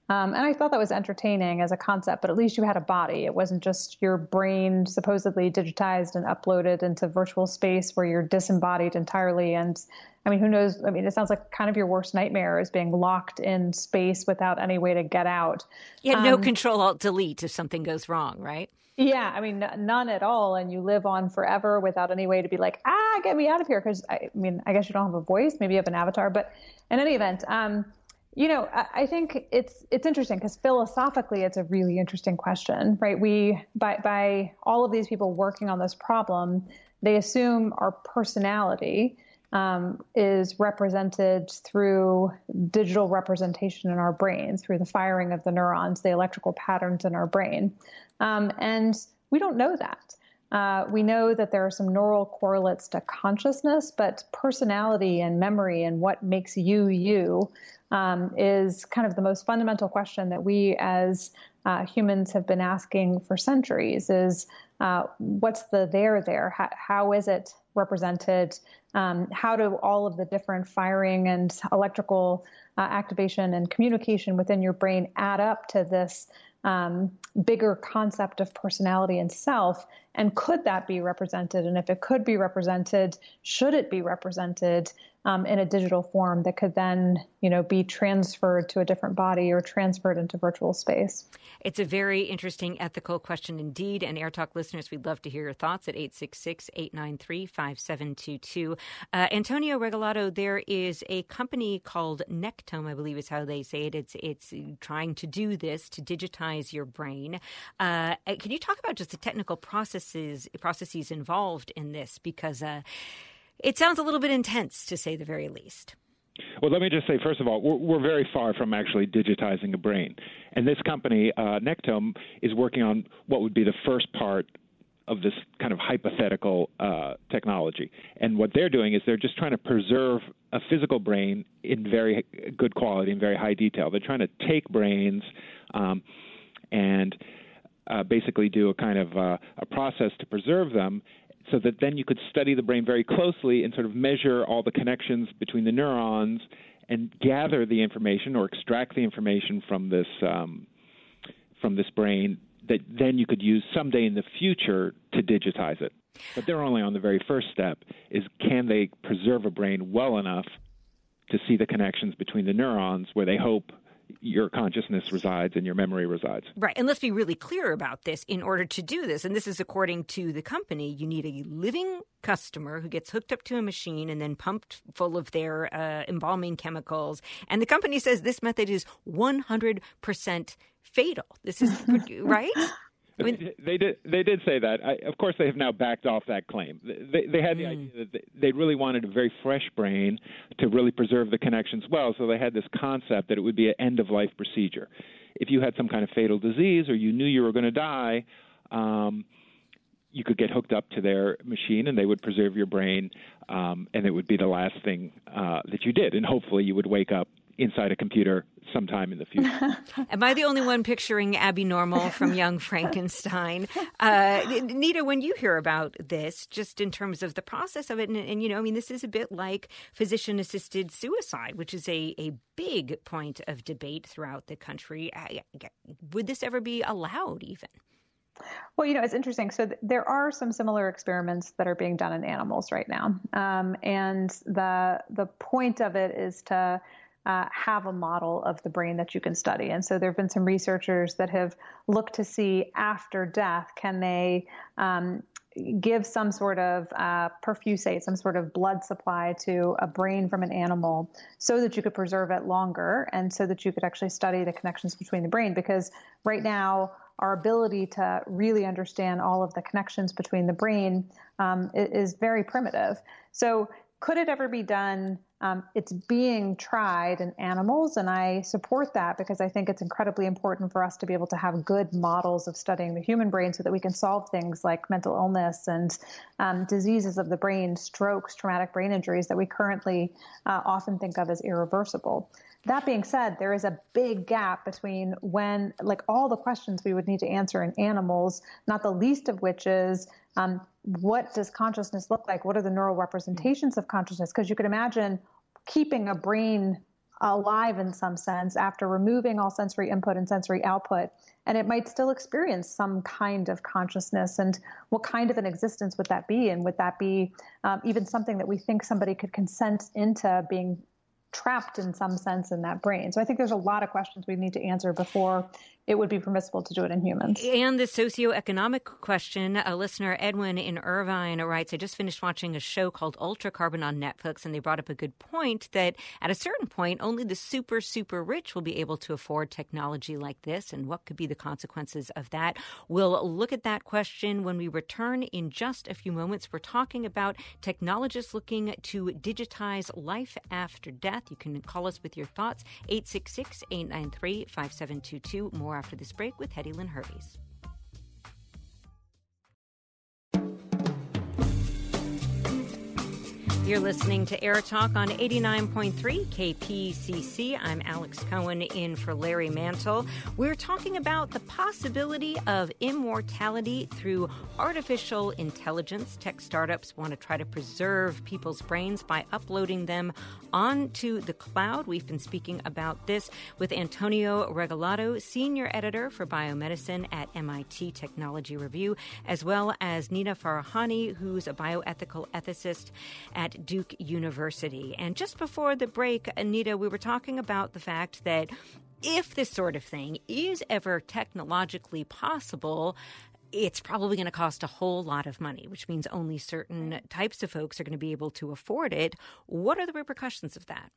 Um, and I thought that was entertaining as a concept, but at least you had a body. It wasn't just your brain supposedly digitized and uploaded into virtual space where you're disembodied entirely. And I mean, who knows? I mean, it sounds like kind of your worst nightmare is being locked in space without any way to get out.
Yeah, no
um,
control alt delete if something goes wrong, right?
Yeah, I mean, n- none at all. And you live on forever without any way to be like, ah, get me out of here. Because I mean, I guess you don't have a voice. Maybe you have an avatar. But in any event, um, you know, I, I think it's it's interesting because philosophically, it's a really interesting question, right? We by by all of these people working on this problem, they assume our personality um, is represented through digital representation in our brain, through the firing of the neurons, the electrical patterns in our brain. Um, and we don't know that. Uh, we know that there are some neural correlates to consciousness, but personality and memory and what makes you you um, is kind of the most fundamental question that we as uh, humans have been asking for centuries is uh, what's the there there? How, how is it represented? Um, how do all of the different firing and electrical uh, activation and communication within your brain add up to this um, bigger concept of personality and self? And could that be represented? And if it could be represented, should it be represented um, in a digital form that could then, you know, be transferred to a different body or transferred into virtual space?
It's a very interesting ethical question indeed. And Air Talk listeners, we'd love to hear your thoughts at eight six six, eight nine three, five seven two two. Uh, Antonio Regalado, there is a company called Nectome, I believe is how they say it. It's it's trying to do this, to digitize your brain. Uh, can you talk about just the technical processes processes involved in this? Because uh, it sounds a little bit intense, to say the very least.
Well, let me just say, first of all, we're, we're very far from actually digitizing a brain. And this company, uh, Nectome, is working on what would be the first part of this kind of hypothetical uh, technology. And what they're doing is they're just trying to preserve a physical brain in very good quality, in very high detail. They're trying to take brains um, and uh, basically do a kind of uh, a process to preserve them, so that then you could study the brain very closely and sort of measure all the connections between the neurons and gather the information or extract the information from this um, from this brain that then you could use someday in the future to digitize it. But they're only on the very first step, is can they preserve a brain well enough to see the connections between the neurons where they hope your consciousness resides and your memory resides.
Right. And let's be really clear about this. In order to do this, and this is according to the company, you need a living customer who gets hooked up to a machine and then pumped full of their uh, embalming chemicals. And the company says this method is one hundred percent fatal. This is right? I mean,
they did. They did say that. I, of course, they have now backed off that claim. They, they had the mm. idea that they really wanted a very fresh brain to really preserve the connections well. So they had this concept that it would be an end-of-life procedure. If you had some kind of fatal disease or you knew you were going to die, um, you could get hooked up to their machine, and they would preserve your brain, um, and it would be the last thing uh, that you did. And hopefully, you would wake up inside a computer sometime in the future.
Am I the only one picturing Abby Normal from Young Frankenstein? Uh, Nita, when you hear about this, just in terms of the process of it, and, and you know, I mean, this is a bit like physician-assisted suicide, which is a, a big point of debate throughout the country. Would this ever be allowed even?
Well, you know, it's interesting. So th- there are some similar experiments that are being done in animals right now. Um, and the the point of it is to Uh, have a model of the brain that you can study. And so there have been some researchers that have looked to see after death, can they um, give some sort of uh, perfusate, some sort of blood supply to a brain from an animal so that you could preserve it longer and so that you could actually study the connections between the brain. Because right now, our ability to really understand all of the connections between the brain um, is very primitive. So could it ever be done? Um, it's being tried in animals, and I support that because I think it's incredibly important for us to be able to have good models of studying the human brain so that we can solve things like mental illness and um, diseases of the brain, strokes, traumatic brain injuries that we currently uh, often think of as irreversible. That being said, there is a big gap between when, like all the questions we would need to answer in animals, not the least of which is, um, what does consciousness look like? What are the neural representations of consciousness? Because you could imagine keeping a brain alive in some sense after removing all sensory input and sensory output, and it might still experience some kind of consciousness. And what kind of an existence would that be? And would that be um, even something that we think somebody could consent into being trapped in some sense in that brain? So I think there's a lot of questions we need to answer before it would be permissible to do it in humans.
And the socioeconomic question, a listener, Edwin in Irvine, writes, I just finished watching a show called Ultra Carbon on Netflix, and they brought up a good point that at a certain point, only the super, super rich will be able to afford technology like this, and what could be the consequences of that. We'll look at that question when we return in just a few moments. We're talking about technologists looking to digitize life after death. You can call us with your thoughts, eight six six, eight nine three, five seven two two. More after this break with Hetty Lynn Hervey. You're listening to Air Talk on eighty-nine point three K P C C. I'm Alex Cohen in for Larry Mantle. We're talking about the possibility of immortality through artificial intelligence. Tech startups want to try to preserve people's brains by uploading them onto the cloud. We've been speaking about this with Antonio Regalado, senior editor for biomedicine at M I T Technology Review, as well as Nida Farahani, who's a bioethical ethicist at Duke University. And just before the break, Anita, we were talking about the fact that if this sort of thing is ever technologically possible, it's probably going to cost a whole lot of money, which means only certain types of folks are going to be able to afford it. What are the repercussions of that?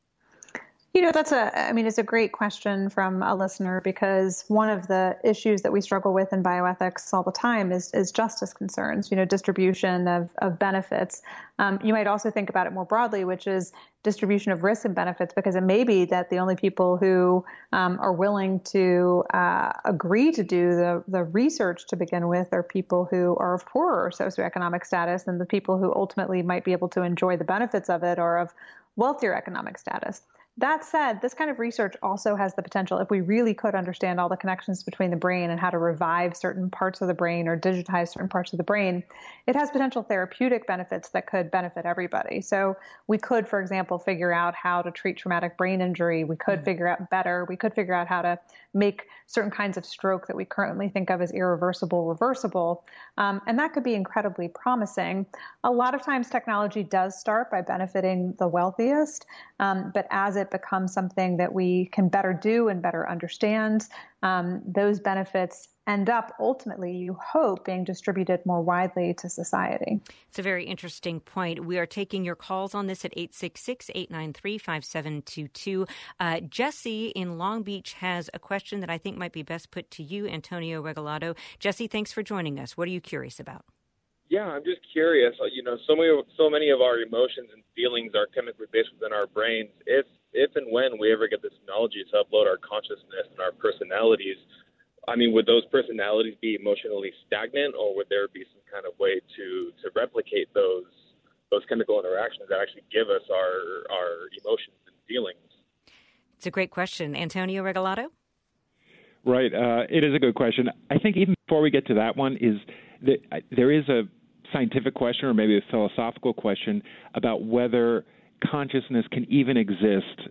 You know, that's a, I mean, it's a great question from a listener, because one of the issues that we struggle with in bioethics all the time is, is justice concerns, you know, distribution of, of benefits. Um, you might also think about it more broadly, which is distribution of risks and benefits, because it may be that the only people who um, are willing to uh, agree to do the, the research to begin with are people who are of poorer socioeconomic status, and the people who ultimately might be able to enjoy the benefits of it are of wealthier economic status. That said, this kind of research also has the potential, if we really could understand all the connections between the brain and how to revive certain parts of the brain or digitize certain parts of the brain, it has potential therapeutic benefits that could benefit everybody. So we could, for example, figure out how to treat traumatic brain injury. We could mm-hmm. figure out better. We could figure out how to make certain kinds of stroke that we currently think of as irreversible, reversible. Um, and that could be incredibly promising. A lot of times technology does start by benefiting the wealthiest, um, but as it becomes something that we can better do and better understand, um, those benefits end up ultimately, you hope, being distributed more widely to society.
It's a very interesting point. We are taking your calls on this at eight six six, eight nine three, five seven two two. Uh, Jesse in Long Beach has a question that I think might be best put to you, Antonio Regalado. Jesse, thanks for joining us. What are you curious about?
Yeah, I'm just curious. You know, so many, so many of our emotions and feelings are chemically based within our brains. If, if and when we ever get this technology to upload our consciousness and our personalities, I mean, would those personalities be emotionally stagnant, or would there be some kind of way to, to replicate those those chemical interactions that actually give us our our emotions and feelings?
It's a great question. Antonio Regalado?
Right. Uh, it is a good question. I think even before we get to that one, is that there is a scientific question, or maybe a philosophical question, about whether consciousness can even exist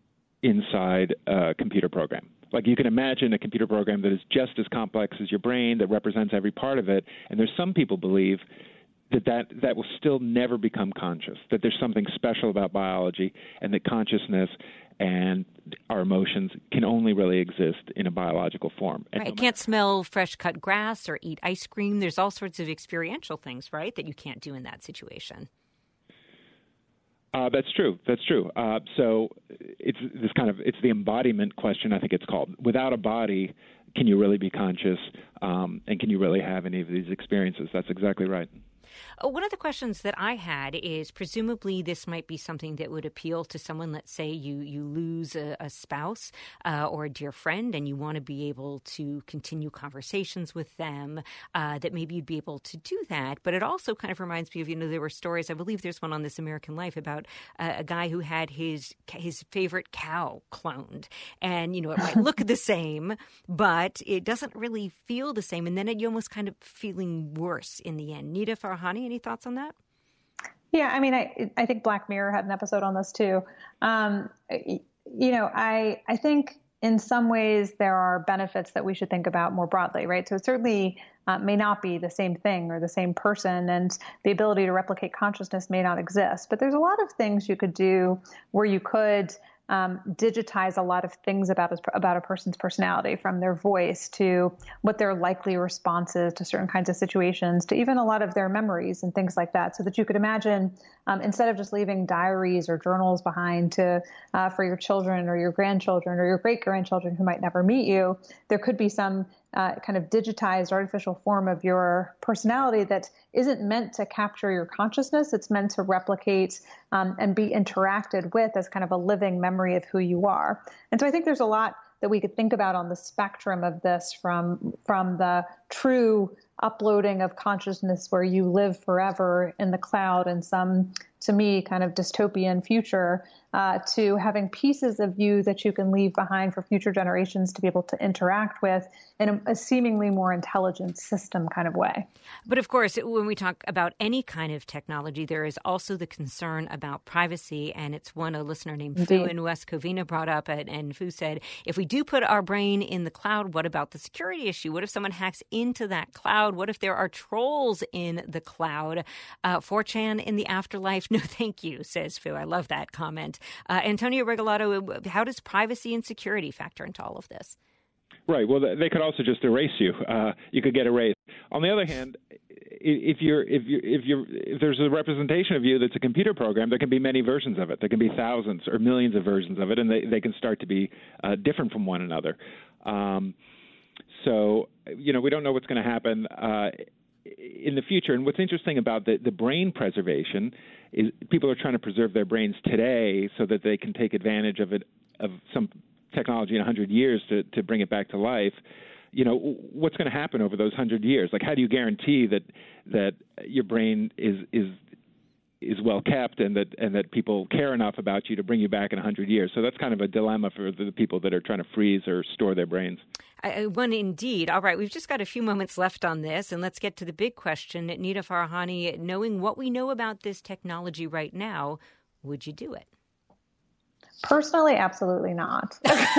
inside a computer program. Like, you can imagine a computer program that is just as complex as your brain, that represents every part of it, and there's some people believe that that, that will still never become conscious, that there's something special about biology, and that consciousness and our emotions can only really exist in a biological form.
Right. No can't smell fresh cut grass or eat ice cream. There's all sorts of experiential things, right, that you can't do in that situation.
Uh, that's true. That's true. Uh, so it's this kind of it's the embodiment question, I think it's called. Without a body, can you really be conscious? Um, and can you really have any of these experiences? That's exactly right.
One of the questions that I had is, presumably this might be something that would appeal to someone. Let's say you, you lose a, a spouse uh, or a dear friend, and you want to be able to continue conversations with them, uh, that maybe you'd be able to do that. But it also kind of reminds me of, you know, there were stories, I believe there's one on This American Life, about uh, a guy who had his his favorite cow cloned. And, you know, it might look the same, but it doesn't really feel the same. And then it, you almost kind of feeling worse in the end. Nida Farahani, any thoughts on that?
Yeah, I mean, I I think Black Mirror had an episode on this too. Um, you know, I I think in some ways there are benefits that we should think about more broadly, right? So it certainly uh, may not be the same thing or the same person, and the ability to replicate consciousness may not exist. But there's a lot of things you could do where you could Um, digitize a lot of things about a, about a person's personality, from their voice to what their likely response is to certain kinds of situations, to even a lot of their memories and things like that, so that you could imagine, um, instead of just leaving diaries or journals behind to uh, for your children or your grandchildren or your great-grandchildren who might never meet you, there could be some uh, kind of digitized artificial form of your personality that isn't meant to capture your consciousness. It's meant to replicate um, and be interacted with as kind of a living memory of who you are. And so I think there's a lot that we could think about on the spectrum of this, from from the true uploading of consciousness where you live forever in the cloud in some, to me, kind of dystopian future, uh, to having pieces of you that you can leave behind for future generations to be able to interact with in a, a seemingly more intelligent system kind of way.
But of course, when we talk about any kind of technology, there is also the concern about privacy. And it's one a listener named Indeed. Fu in West Covina brought up. And, and Fu said, if we do put our brain in the cloud, what about the security issue? What if someone hacks into that cloud? What if there are trolls in the cloud? Uh, four chan in the afterlife? No, thank you, says Fu. I love that comment. Uh, Antonio Regalado, how does privacy and security factor into all of this?
Right. Well, they could also just erase you. Uh, you could get erased. On the other hand, if you're if you if you if there's a representation of you that's a computer program, there can be many versions of it. There can be thousands or millions of versions of it, and they, they can start to be uh, different from one another. Um, so, you know, we don't know what's going to happen uh, in the future. And what's interesting about the, the brain preservation is people are trying to preserve their brains today so that they can take advantage of it of some technology in one hundred years to, to bring it back to life. You know, what's going to happen over those one hundred years? Like, how do you guarantee that that your brain is is is well kept and that and that people care enough about you to bring you back in one hundred years? So that's kind of a dilemma for the people that are trying to freeze or store their brains.
I, one indeed. All right, we've just got a few moments left on this, and let's get to the big question. Nita Farahany, knowing what we know about this technology right now, would you do it?
Personally, absolutely not.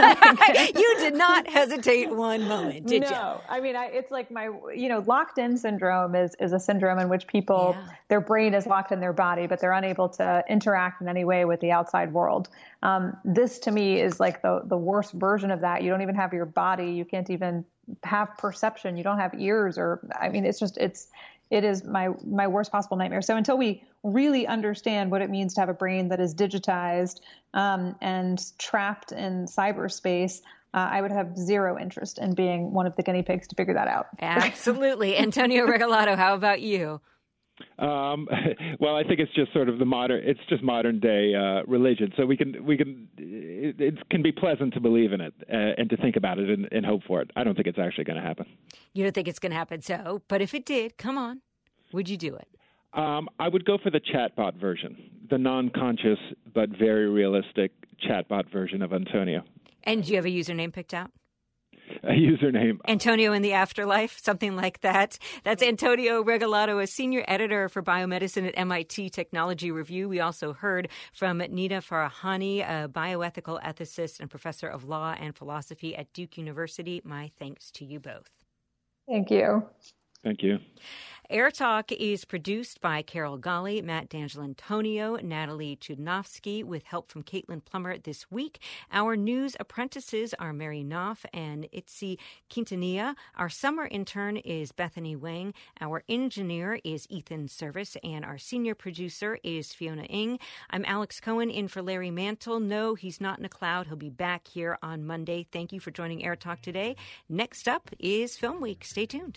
You did not hesitate one moment, did
no.
you?
No, I mean, I, it's like my, you know, locked in syndrome is, is a syndrome in which people, yeah. their brain is locked in their body, but they're unable to interact in any way with the outside world. Um, this to me is like the, the worst version of that. You don't even have your body. You can't even have perception. You don't have ears or, I mean, it's just, it's, it is my, my worst possible nightmare. So until we really understand what it means to have a brain that is digitized um, and trapped in cyberspace, uh, I would have zero interest in being one of the guinea pigs to figure that out.
Absolutely. Antonio Regalado, how about you?
Um, well, I think it's just sort of the modern, it's just modern day uh, religion. So we can, we can, it, it can be pleasant to believe in it uh, and to think about it and, and hope for it. I don't think it's actually going to happen.
You don't think it's going to happen. So, but if it did, come on, would you do it?
Um, I would go for the chatbot version, the non-conscious but very realistic chatbot version of Antonio.
And do you have a username picked out?
A username.
Antonio in the Afterlife, something like that. That's Antonio Regalado, a senior editor for biomedicine at M I T Technology Review. We also heard from Nita Farahany, a bioethical ethicist and professor of law and philosophy at Duke University. My thanks to you both.
Thank you.
Thank you.
Air Talk is produced by Carol Golly, Matt D'Angelantonio, Natalie Chudnovsky, with help from Caitlin Plummer this week. Our news apprentices are Mary Knopf and Itzi Quintanilla. Our summer intern is Bethany Wang. Our engineer is Ethan Service, and our senior producer is Fiona Ng. I'm Alex Cohen in for Larry Mantle. No, he's not in a cloud. He'll be back here on Monday. Thank you for joining Air Talk today. Next up is Film Week. Stay tuned.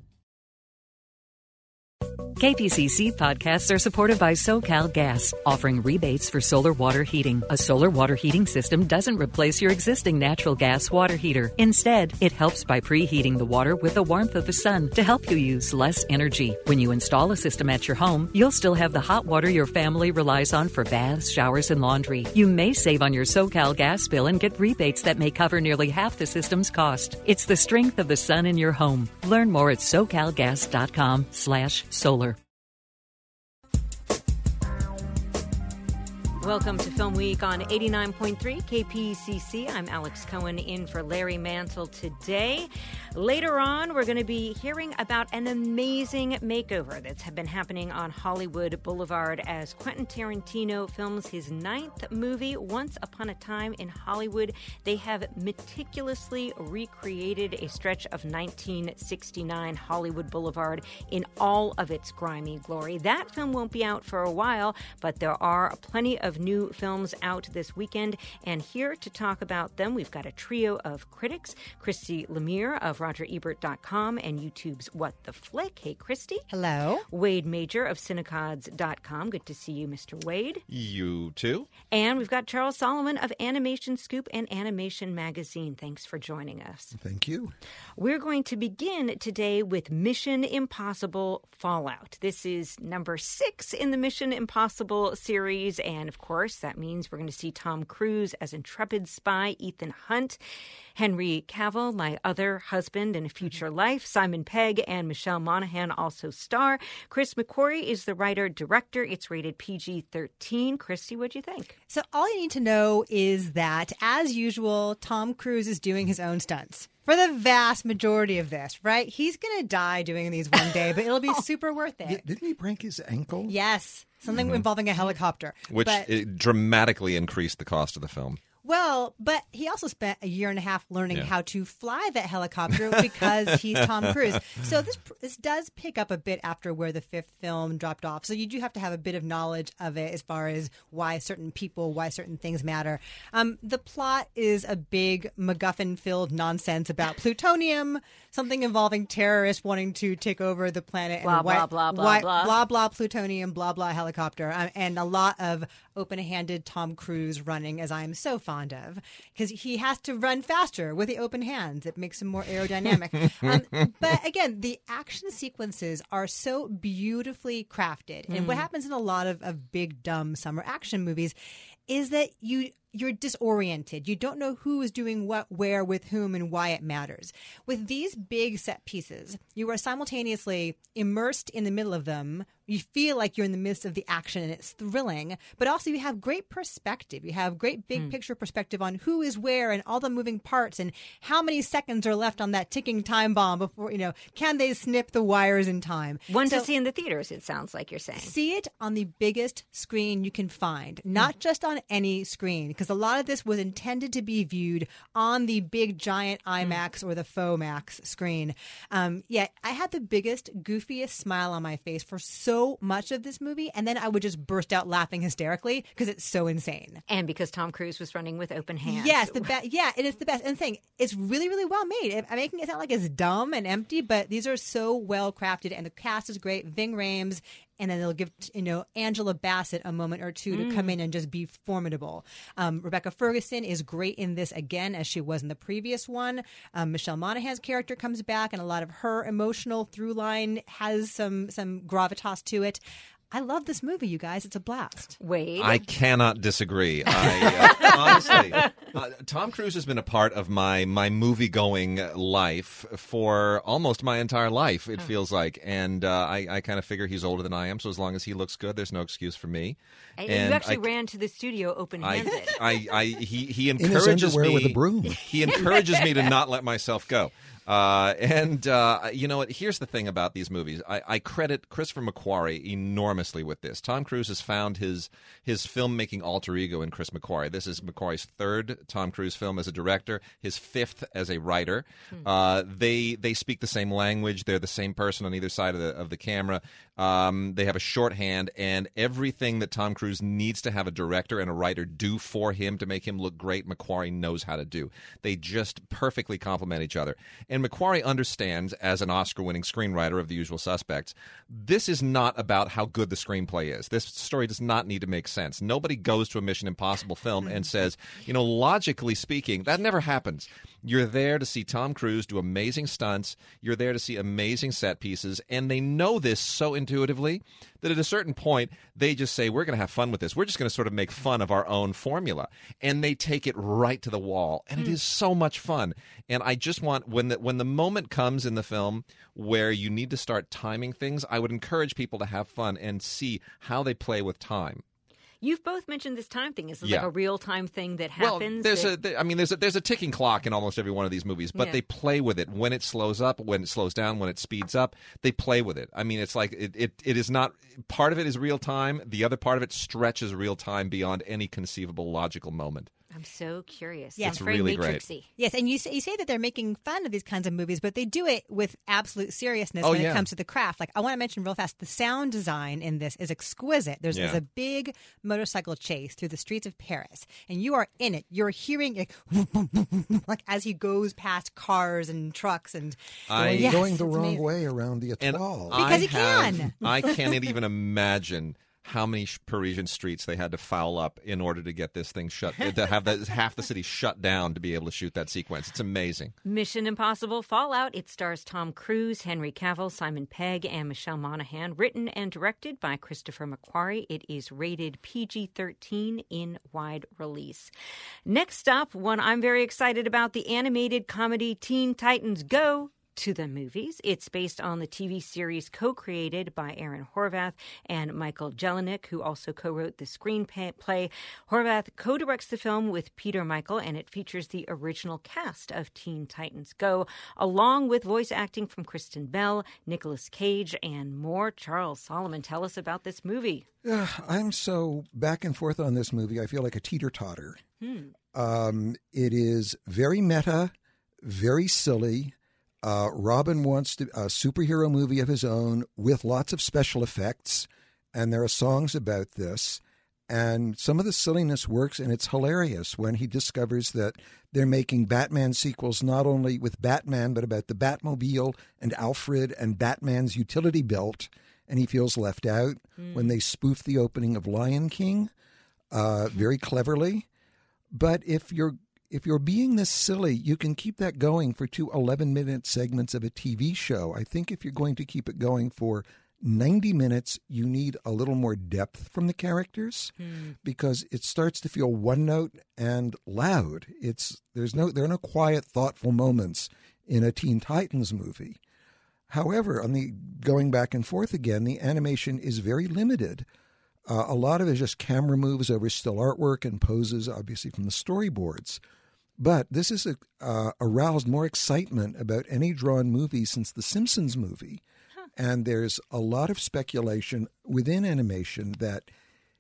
K P C C podcasts are supported by SoCal Gas, offering rebates for solar water heating. A solar water heating system doesn't replace your existing natural gas water heater. Instead, it helps by preheating the water with the warmth of the sun to help you use less energy. When you install a system at your home, you'll still have the hot water your family relies on for baths, showers, and laundry. You may save on your SoCal Gas bill and get rebates that may cover nearly half the system's cost. It's the strength of the sun in your home. Learn more at socalgas.com slash solar.
Welcome to Film Week on eighty-nine point three K P C C. I'm Alex Cohen in for Larry Mantle today. Later on, we're going to be hearing about an amazing makeover that's been happening on Hollywood Boulevard as Quentin Tarantino films his ninth movie, Once Upon a Time in Hollywood. They have meticulously recreated a stretch of nineteen sixty-nine Hollywood Boulevard in all of its grimy glory. That film won't be out for a while, but there are plenty of new films out this weekend. And here to talk about them, we've got a trio of critics. Christy Lemire of Roger Ebert dot com and YouTube's What the Flick. Hey, Christy.
Hello.
Wade Major of Cinecods dot com. Good to see you, Mister Wade.
You too.
And we've got Charles Solomon of Animation Scoop and Animation Magazine. Thanks for joining us.
Thank you.
We're going to begin today with Mission Impossible Fallout. This is number six in the Mission Impossible series, and of course, that means we're going to see Tom Cruise as intrepid spy Ethan Hunt, Henry Cavill, my other husband in a future life, Simon Pegg, and Michelle Monaghan also star. Chris McQuarrie is the writer-director. It's rated P G thirteen. Christy, what'd you think?
So all you need to know is that, as usual, Tom Cruise is doing his own stunts for the vast majority of this, right? He's going to die doing these one day, but it'll be super worth it.
Didn't he break his ankle?
Yes. Something
Mm-hmm.
involving a helicopter.
Which
but,
it dramatically increased the cost of the film.
Well, but he also spent a year and a half learning
Yeah.
how to fly that helicopter because he's Tom Cruise. So this this does pick up a bit after where the fifth film dropped off. So you do have to have a bit of knowledge of it as far as why certain people, why certain things matter. Um, the plot is a big MacGuffin-filled nonsense about plutonium, something involving terrorists wanting to take over the planet.
Blah,
and
blah,
why,
blah, blah,
why,
blah.
blah, blah, plutonium, blah, blah, helicopter. Um, and a lot of open-handed Tom Cruise running, as I am so fond of, because he has to run faster with the open hands. It makes him more aerodynamic. um, but again, the action sequences are so beautifully crafted. And what
Mm.
happens in a lot of, of big, dumb summer action movies is that you you're disoriented. You don't know who is doing what, where, with whom, and why it matters. With these big set pieces, you are simultaneously immersed in the middle of them. You feel like you're in the midst of the action and it's thrilling, but also you have great perspective. You have great big
Mm.
picture perspective on who is where and all the moving parts and how many seconds are left on that ticking time bomb before, you know, can they snip the wires in time?
One
So-
to see in the theaters, it sounds like you're saying.
See it on the biggest screen you can find, not just on any screen, because a lot of this was intended to be viewed on the big giant IMAX or the FOMAX screen. Um, yeah, I had the biggest, goofiest smile on my face for so much of this movie, and then I would just burst out laughing hysterically because it's so insane.
And because Tom Cruise was running with open hands.
Yes, the best. Yeah, it is the best. And the thing, it's really, really well made. I'm making it sound like it's dumb and empty, but these are so well crafted, and the cast is great. Ving Rhames, and then they'll give, you know, Angela Bassett a moment or two to
Mm.
come in and just be formidable. Um, Rebecca Ferguson is great in this again, as she was in the previous one. Um, Michelle Monaghan's character comes back, and a lot of her emotional through line has some some gravitas to it. I love this movie, you guys. It's a blast.
Wade?
I cannot disagree. I, uh, honestly, uh, Tom Cruise has been a part of my my movie going life for almost my entire life. It feels like, and uh, I, I kind of figure he's older than I am. So as long as he looks good, there's no excuse for me.
And
And
you actually
I-
ran to the studio open-handed.
I, I, I he he
In his
encourages
underwear
me
with a broom.
He encourages me to not let myself go. Uh, and uh, you know what? Here's the thing about these movies. I, I credit Christopher McQuarrie enormously with this. Tom Cruise has found his his filmmaking alter ego in Chris McQuarrie. This is McQuarrie's third Tom Cruise film as a director, his fifth as a writer. Uh, they they speak the same language. They're the same person on either side of the of the camera. Um, they have a shorthand, and everything that Tom Cruise needs to have a director and a writer do for him to make him look great, McQuarrie knows how to do. They just perfectly complement each other. And McQuarrie understands, as an Oscar-winning screenwriter of The Usual Suspects, this is not about how good the screenplay is. This story does not need to make sense. Nobody goes to a Mission Impossible film and says, you know, logically speaking, that never happens. You're there to see Tom Cruise do amazing stunts. You're there to see amazing set pieces. And they know this so intuitively that at a certain point, they just say, we're going to have fun with this. We're just going to sort of make fun of our own formula. And they take it right to the wall. And it is so much fun. And I just want, when the, when the moment comes in the film where you need to start timing things, I would encourage people to have fun and see how they play with time.
You've both mentioned this time thing. Is it
Yeah.
like a real time thing that
Well,
happens?
there's
that-
a, there- I mean, there's a, there's a ticking clock in almost every one of these movies, but
Yeah.
they play with it. When it slows up, when it slows down, when it speeds up, they play with it. I mean, it's like it, it, it is not, part of it is real time. The other part of it stretches real time beyond any conceivable logical moment.
I'm so curious.
Yeah.
It's
It's
very
really great.
Matrixy.
Yes, and you say, you say that they're making fun of these kinds of movies, but they do it with absolute seriousness
Oh,
when
yeah.
it comes to the craft. Like, I want to mention real fast, the sound design in this is exquisite. There's,
Yeah.
there's a big motorcycle chase through the streets of Paris, and you are in it. You're hearing like, like as he goes past cars and trucks and
I-
yes,
going the
it's
wrong
amazing.
way around the
And
atoll.
I
Because he
have-
can.
I can't even imagine how many sh- Parisian streets they had to foul up in order to get this thing shut, to have that, half the city shut down to be able to shoot that sequence. It's amazing.
Mission Impossible Fallout. It stars Tom Cruise, Henry Cavill, Simon Pegg, and Michelle Monaghan. Written and directed by Christopher McQuarrie. It is rated P G thirteen in wide release. Next up, one I'm very excited about, the animated comedy Teen Titans Go to the movies. It's based on the T V series co-created by Aaron Horvath and Michael Jelinek, who also co-wrote the screenplay. Horvath co-directs the film with Peter Michael, and it features the original cast of Teen Titans Go, along with voice acting from Kristen Bell, Nicolas Cage, and more. Charles Solomon, tell us about this movie.
Yeah, I'm so back and forth on this movie. I feel like a teeter-totter.
Hmm.
Um, it is very meta, very silly. Uh, Robin wants to, a superhero movie of his own with lots of special effects, and there are songs about this. And some of the silliness works, and it's hilarious when he discovers that they're making Batman sequels not only with Batman, but about the Batmobile and Alfred and Batman's utility belt, and he feels left out
Mm.
when they spoof the opening of Lion King uh, very cleverly. But if you're If you're being this silly, you can keep that going for two eleven-minute segments of a T V show. I think if you're going to keep it going for ninety minutes, you need a little more depth from the characters
Hmm.
because it starts to feel one note and loud. It's there's no there are no quiet, thoughtful moments in a Teen Titans movie. However, on the going back and forth again, the animation is very limited. Uh, a lot of it is just camera moves over still artwork and poses, obviously from the storyboards. But this has uh, aroused more excitement about any drawn movie since the Simpsons movie. Huh. And there's a lot of speculation within animation that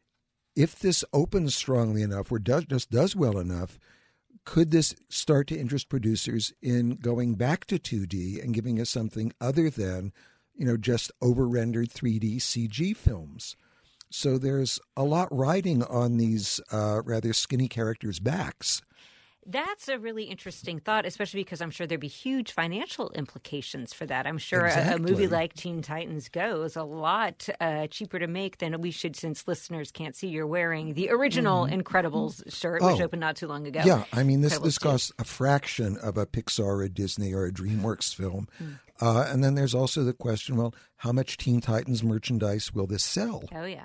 if this opens strongly enough or does, just does well enough, could this start to interest producers in going back to two D and giving us something other than, you know, just over-rendered three D C G films? So there's a lot riding on these uh, rather skinny characters' backs.
That's a really interesting thought, especially because I'm sure there'd be huge financial implications for that. I'm sure a, a
Exactly.
movie like Teen Titans Go is a lot uh, cheaper to make than we should, since listeners can't see you're wearing the original
Mhm.
Incredibles shirt,
Oh.
which opened not too long ago.
Yeah, I mean, this,
Incredibles
this
two.
costs a fraction of a Pixar or a Disney or a DreamWorks film.
Hmm.
Uh, and then there's also the question, well, how much Teen Titans merchandise will this sell?
Oh, yeah.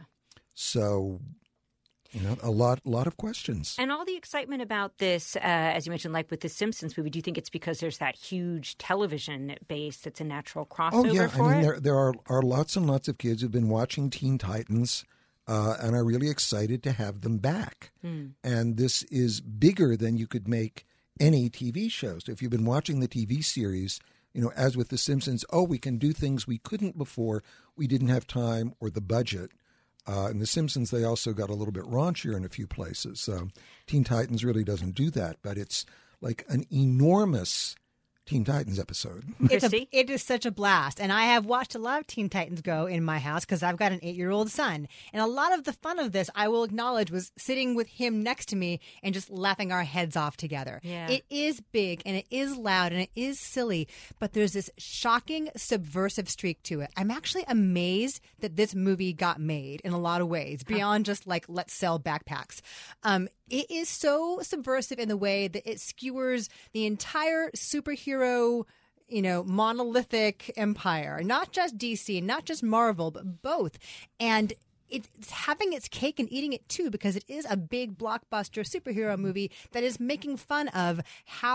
So, you know, a lot, lot of questions.
And all the excitement about this, uh, as you mentioned, like with the Simpsons movie, do you think it's because there's that huge television base that's a natural crossover
Oh, yeah.
for
I mean,
it?
there, there are, are lots and lots of kids who've been watching Teen Titans uh, and are really excited to have them back.
Hmm.
And this is bigger than you could make any T V show. So if you've been watching the T V series, you know, as with The Simpsons, oh, we can do things we couldn't before. We didn't have time or the budget. Uh, in The Simpsons, they also got a little bit raunchier in a few places. Um, Teen Titans really doesn't do that, but it's like an enormous Teen Titans episode.
It's a, it is such a blast. And I have watched a lot of Teen Titans Go in my house because I've got an eight-year-old son. And a lot of the fun of this, I will acknowledge, was sitting with him next to me and just laughing our heads off together.
Yeah.
It is big and it is loud and it is silly, but there's this shocking subversive streak to it. I'm actually amazed that this movie got made in a lot of ways, beyond just like, let's sell backpacks. Um, it is so subversive in the way that it skewers the entire superhero, you know, monolithic empire, not just D C, not just Marvel, but both. And it's having its cake and eating it too, because it is a big blockbuster superhero movie that is making fun of how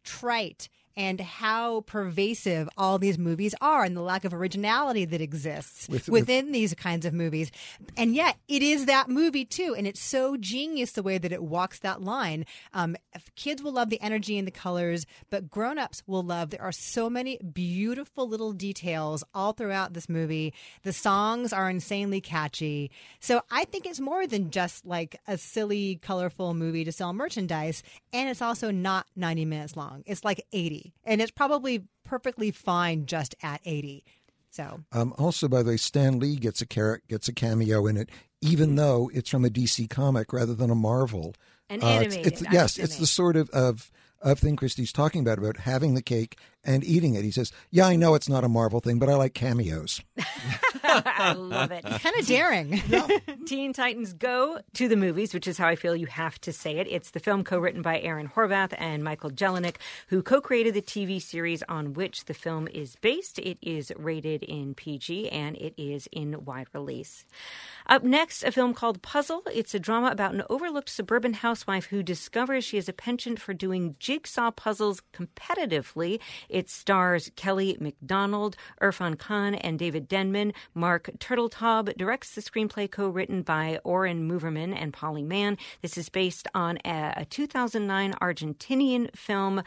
trite and how pervasive all these movies are and the lack of originality that exists
With-
within with... these kinds of movies. And yet it is that movie too. And it's so genius the way that it walks that line. Um, kids will love the energy and the colors, but grown-ups will love, there are so many beautiful little details all throughout this movie. The songs are insanely catchy. So I think it's more than just like a silly, colorful movie to sell merchandise. And it's also not ninety minutes long. It's like eighty. And it's probably perfectly fine just at eighty. So
um, also, by the way, Stan Lee gets a car- gets a cameo in it, even though it's from a D C comic rather than a Marvel.
An
uh,
animated.
It's, it's, yes, it's the sort of, of of thing Christie's talking about, about having the cake and eating it. He says, yeah, I know it's not a Marvel thing, but I like cameos.
I love it.
It's kind of daring.
Teen Titans Go to the movies, which is how I feel you have to say it. It's the film co-written by Aaron Horvath and Michael Jelinek, who co-created the T V series on which the film is based. It is rated in P G and it is in wide release. Up next, a film called Puzzle. It's a drama about an overlooked suburban housewife who discovers she has a penchant for doing jigsaw puzzles competitively. It stars Kelly MacDonald, Irfan Khan, and David Denman. Mark Turteltaub directs the screenplay co-written by Oren Moverman and Polly Mann. This is based on a, a two thousand nine Argentinian film uh,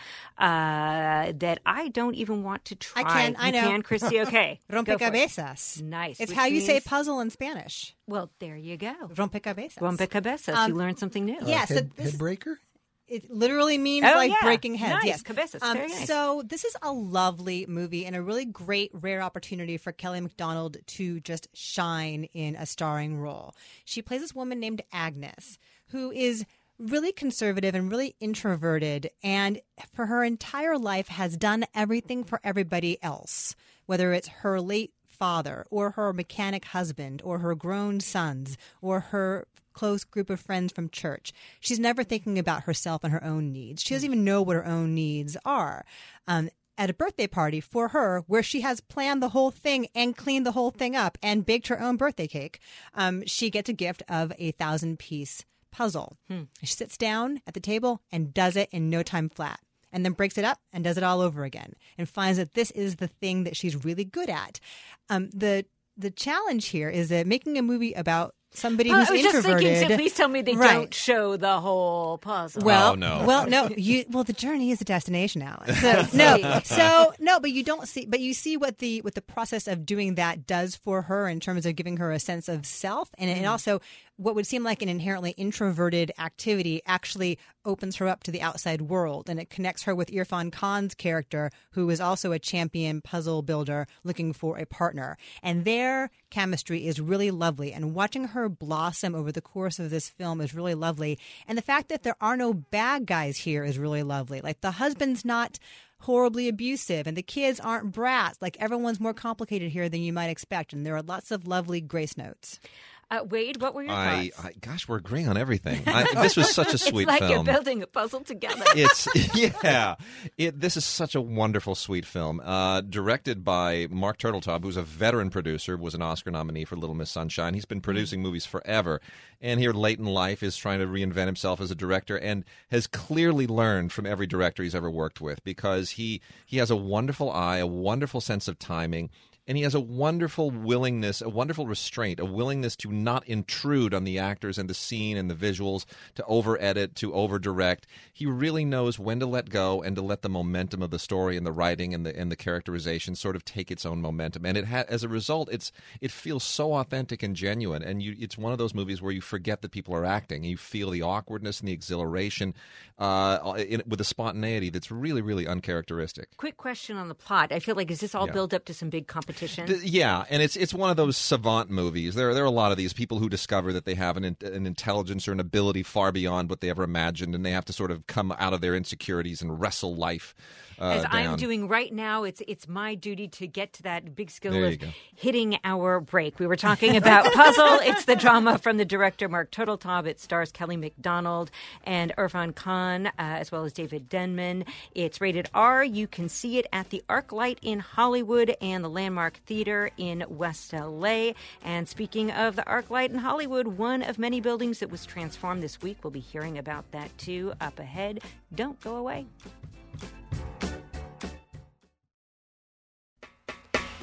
that I don't even want to try.
I can, I
you
know.
can, Christy? Okay.
Rompecabezas.
Nice.
It's
Which
how you
means...
say puzzle in Spanish.
Well, there you go.
Rompecabezas.
Rompecabezas.
Um,
you learned something new.
Yes.
Uh, head,
this,
headbreaker?
It literally means
Oh,
like
yeah.
breaking heads.
Nice.
Yes,
Cabezas.
Um,
Very nice.
So this is a lovely movie and a really great, rare opportunity for Kelly MacDonald to just shine in a starring role. She plays this woman named Agnes, who is really conservative and really introverted, and for her entire life has done everything for everybody else, whether it's her late father or her mechanic husband or her grown sons or her close group of friends from church. She's never thinking about herself and her own needs. She doesn't even know what her own needs are. Um, at a birthday party for her, where she has planned the whole thing and cleaned the whole thing up and baked her own birthday cake, um, she gets a gift of a thousand-piece puzzle. Hmm. She sits down at the table and does it in no time flat, and then breaks it up and does it all over again and finds that this is the thing that she's really good at. Um, the the challenge here is that making a movie about somebody who's
I was
introverted.
just thinking, please tell me they
Right.
don't show the whole puzzle.
Well,
Oh, no.
well, no, you. Well, the journey is the destination, Alex. So, no, so no, but you don't see. But you see what the what the process of doing that does for her in terms of giving her a sense of self, and it also what would seem like an inherently introverted activity actually opens her up to the outside world, and it connects her with Irfan Khan's character, who is also a champion puzzle builder looking for a partner, and their chemistry is really lovely. And watching her blossom over the course of this film is really lovely. And the fact that there are no bad guys here is really lovely. Like the husband's not horribly abusive and the kids aren't brats. Like everyone's more complicated here than you might expect. And there are lots of lovely grace notes.
Uh, Wade, what were your
I,
thoughts?
I, gosh, we're agreeing on everything. I, this was such a sweet
it's like
film.
you're building a puzzle together.
It's yeah. It, this is such a wonderful, sweet film. Uh, directed by Mark Turteltaub, who's a veteran producer, was an Oscar nominee for Little Miss Sunshine. He's been producing movies forever, and here late in life is trying to reinvent himself as a director, and has clearly learned from every director he's ever worked with, because he he has a wonderful eye, a wonderful sense of timing. And he has a wonderful willingness, a wonderful restraint, a willingness to not intrude on the actors and the scene and the visuals, to over-edit, to over-direct. He really knows when to let go and to let the momentum of the story and the writing and the and the characterization sort of take its own momentum. And it ha- as a result, it's it feels so authentic and genuine. And you, it's one of those movies where you forget that people are acting. You feel the awkwardness and the exhilaration uh, in, with a spontaneity that's really, really uncharacteristic.
Quick question on the plot. I feel like, is this all
Yeah.
build up to some big competition?
D- yeah, and it's it's one of those savant movies. There, there are a lot of these people who discover that they have an, an intelligence or an ability far beyond what they ever imagined, and they have to sort of come out of their insecurities and wrestle life uh,
As
down.
I'm doing right now, it's it's my duty to get to that big skill
There you
of
go.
hitting our break. We were talking about Puzzle. It's the drama from the director Mark Turteltaub. It stars Kelly MacDonald and Irfan Khan, uh, as well as David Denman. It's rated R. You can see it at the ArcLight in Hollywood and the Landmark Theater in West L A. And speaking of the ArcLight in Hollywood, one of many buildings that was transformed this week. We'll be hearing about that too up ahead. Don't go away.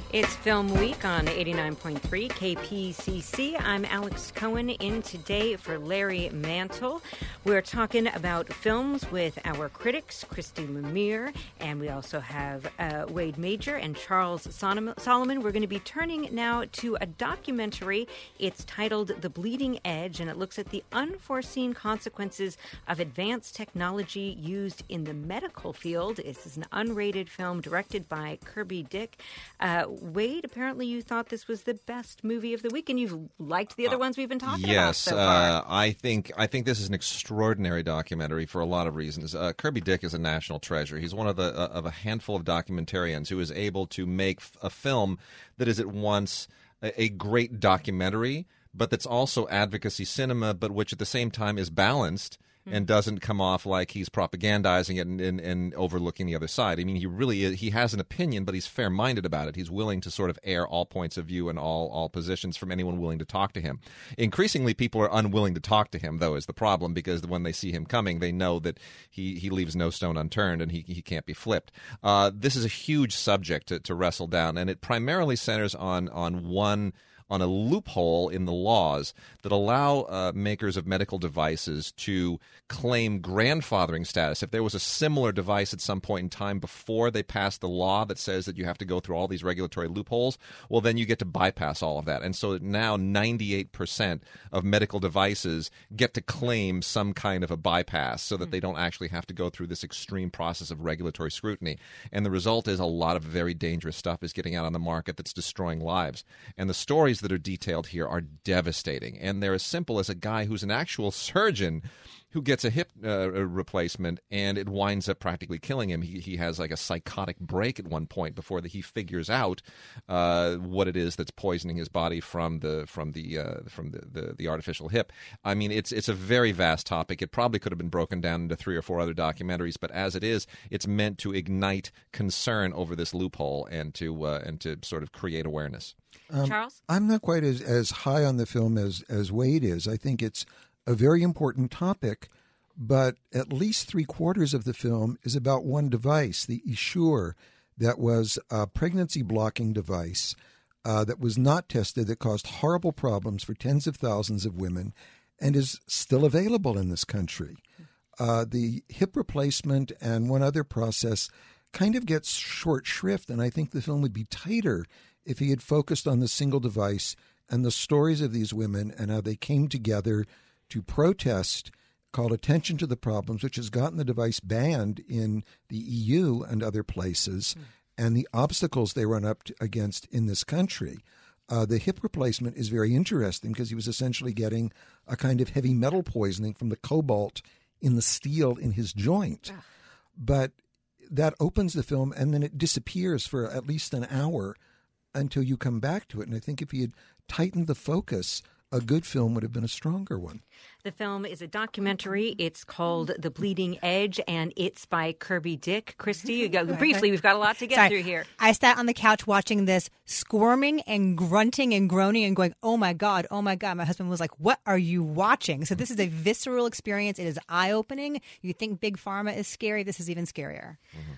It's Film Week on eighty-nine point three K P C C. I'm Alex Cohen, in today for Larry Mantle. We're talking about films with our critics, Christy Lemire, and we also have uh, Wade Major and Charles Solomon. We're going to be turning now to a documentary. It's titled The Bleeding Edge, and it looks at the unforeseen consequences of advanced technology used in the medical field. This is an unrated film directed by Kirby Dick. Uh, Wade, apparently you thought this was the best movie of the week, and you've liked the other uh, ones we've been talking
yes,
about so far.
Uh, I think I think this is an extraordinary documentary for a lot of reasons. Uh, Kirby Dick is a national treasure. He's one of the uh, of a handful of documentarians who is able to make f- a film that is at once a, a great documentary, but that's also advocacy cinema, but which at the same time is balanced and doesn't come off like he's propagandizing it and, and, and overlooking the other side. I mean, he really is, he has an opinion, but he's fair-minded about it. He's willing to sort of air all points of view and all all positions from anyone willing to talk to him. Increasingly, people are unwilling to talk to him, though, is the problem, because when they see him coming, they know that he, he leaves no stone unturned and he, he can't be flipped. Uh, this is a huge subject to, to wrestle down, and it primarily centers on on one on a loophole in the laws that allow uh, makers of medical devices to claim grandfathering status. If there was a similar device at some point in time before they passed the law that says that you have to go through all these regulatory loopholes, well, then you get to bypass all of that. And so now ninety-eight percent of medical devices get to claim some kind of a bypass so that they don't actually have to go through this extreme process of regulatory scrutiny. And the result is a lot of very dangerous stuff is getting out on the market that's destroying lives. And the stories that are detailed here are devastating, and they're as simple as a guy who's an actual surgeon who gets a hip uh, replacement, and it winds up practically killing him. He, he has like a psychotic break at one point before the, he figures out uh, what it is that's poisoning his body from the from the uh, from the, the, the artificial hip. I mean, it's it's a very vast topic. It probably could have been broken down into three or four other documentaries, but as it is, it's meant to ignite concern over this loophole and to uh, and to sort of create awareness.
Um,
Charles?
I'm not quite as, as high on the film as, as Wade is. I think it's a very important topic, but at least three quarters of the film is about one device, the Essure, that was a pregnancy blocking device uh, that was not tested, that caused horrible problems for tens of thousands of women and is still available in this country. Uh, the hip replacement and one other process kind of gets short shrift, and I think the film would be tighter if he had focused on the single device and the stories of these women and how they came together to protest, called attention to the problems, which has gotten the device banned in the E U and other places, mm. and the obstacles they run up to, against in this country. Uh, the hip replacement is very interesting because he was essentially getting a kind of heavy metal poisoning from the cobalt in the steel in his joint. Ugh. But that opens the film, and then it disappears for at least an hour until you come back to it. And I think if he had tightened the focus, a good film would have been a stronger one.
The film is a documentary. It's called The Bleeding Edge, and it's by Kirby Dick. Christy, you go, briefly, we've got a lot to get
Sorry.
through here.
I sat on the couch watching this, squirming and grunting and groaning and going, oh, my God, oh, my God. My husband was like, what are you watching? So this is a visceral experience. It is eye-opening. You think Big Pharma is scary. This is even scarier.
Mm-hmm.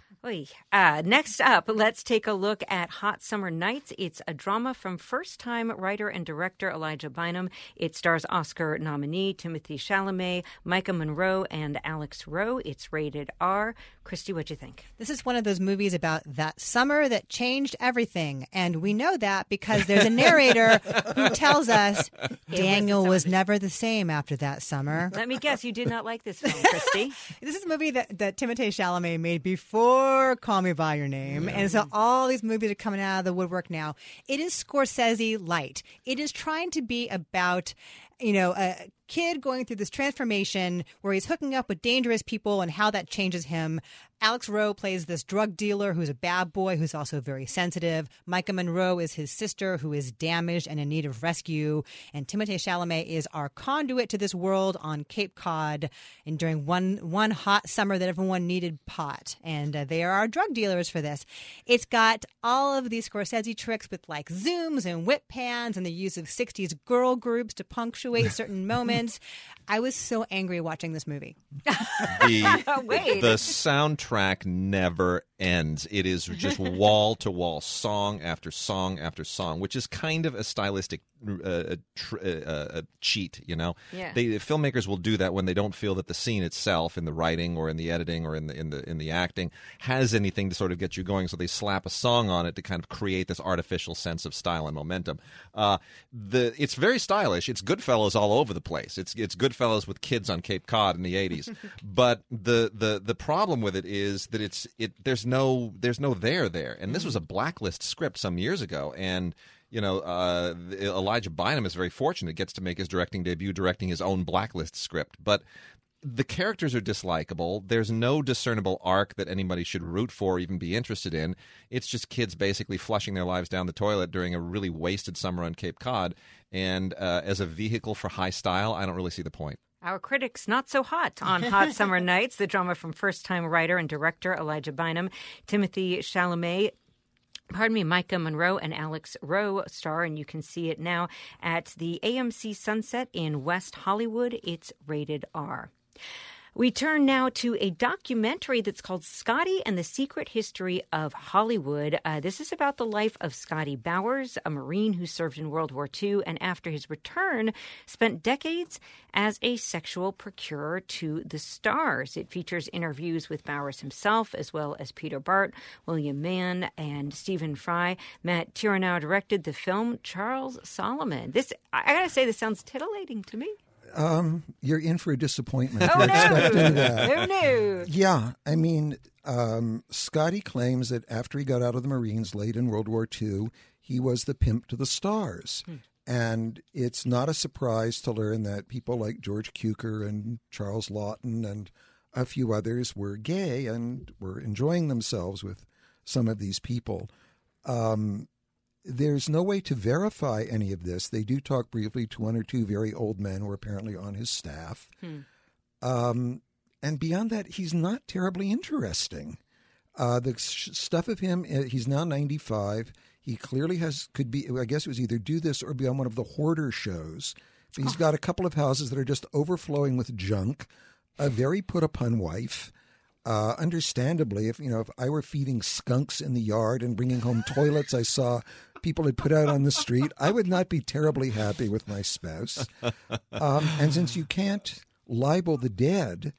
Uh, next up, let's take a look at Hot Summer Nights. It's a drama from first-time writer and director Elijah Bynum. It stars Oscar nominee Timothée Chalamet, Micah Monroe, and Alex Rowe. It's rated R. Christy, what'd you think?
This is one of those movies about that summer that changed everything. And we know that because there's a narrator who tells us Daniel was, was never the same after that summer.
Let me guess, you did not like this film, Christy.
This is a movie that, that Timothée Chalamet made before Call Me By Your Name. Yeah. And so all these movies are coming out of the woodwork now. It is Scorsese light. It is trying to be about, you know, a kid going through this transformation where he's hooking up with dangerous people and how that changes him. Alex Rowe plays this drug dealer who's a bad boy who's also very sensitive. Micah Monroe is his sister who is damaged and in need of rescue. And Timothée Chalamet is our conduit to this world on Cape Cod and during one one hot summer that everyone needed pot. And uh, they are our drug dealers for this. It's got all of these Scorsese tricks with like zooms and whip pans and the use of sixties girl groups to punctuate punctuate certain moments. I was so angry watching this movie.
The,
Wait.
the soundtrack never ends. It is just wall to wall, song after song after song, which is kind of a stylistic uh, tr- uh, cheat, you know.
Yeah.
They filmmakers will do that when they don't feel that the scene itself, in the writing or in the editing or in the in the in the acting, has anything to sort of get you going. So they slap a song on it to kind of create this artificial sense of style and momentum. Uh, the it's very stylish. It's Goodfellas all over the place. It's it's Goodfellas with kids on Cape Cod in the eighties. But the, the the problem with it is that it's it there's no there's no there there. And this was a Blacklist script some years ago, and you know, uh, Elijah Bynum is very fortunate, gets to make his directing debut directing his own Blacklist script. But the characters are dislikable. There's no discernible arc that anybody should root for or even be interested in. It's just kids basically flushing their lives down the toilet during a really wasted summer on Cape Cod. And uh, as a vehicle for high style, I don't really see the point.
Our critics not so hot on Hot Summer Nights, the drama from first-time writer and director Elijah Bynum, Timothy Chalamet, Pardon me, Micah Monroe and Alex Rowe star, and you can see it now at the A M C Sunset in West Hollywood. It's rated R. We turn now to a documentary that's called Scotty and the Secret History of Hollywood. Uh, this is about the life of Scotty Bowers, a Marine who served in World War Two and after his return spent decades as a sexual procurer to the stars. It features interviews with Bowers himself as well as Peter Bart, William Mann, and Stephen Fry. Matt Tyranow directed the film. Charles Solomon. This, I gotta say, this sounds titillating to me.
Um, you're in for a disappointment if
Oh,
you're
no.
expecting that.
Oh, no.
Yeah, I mean, um, Scotty claims that after he got out of the Marines late in World War Two, he was the pimp to the stars. Hmm. And it's not a surprise to learn that people like George Cukor and Charles Lawton and a few others were gay and were enjoying themselves with some of these people. Um There's no way to verify any of this. They do talk briefly to one or two very old men who are apparently on his staff. Hmm. Um, and beyond that, he's not terribly interesting. Uh, the sh- stuff of him, he's now ninety-five. He clearly has, could be, I guess it was either do this or be on one of the hoarder shows. He's got a couple of houses that are just overflowing with junk, a very put-upon wife. Uh, understandably, if you know, if I were feeding skunks in the yard and bringing home toilets I saw people had put out on the street, I would not be terribly happy with my spouse. Um, and since you can't libel the dead,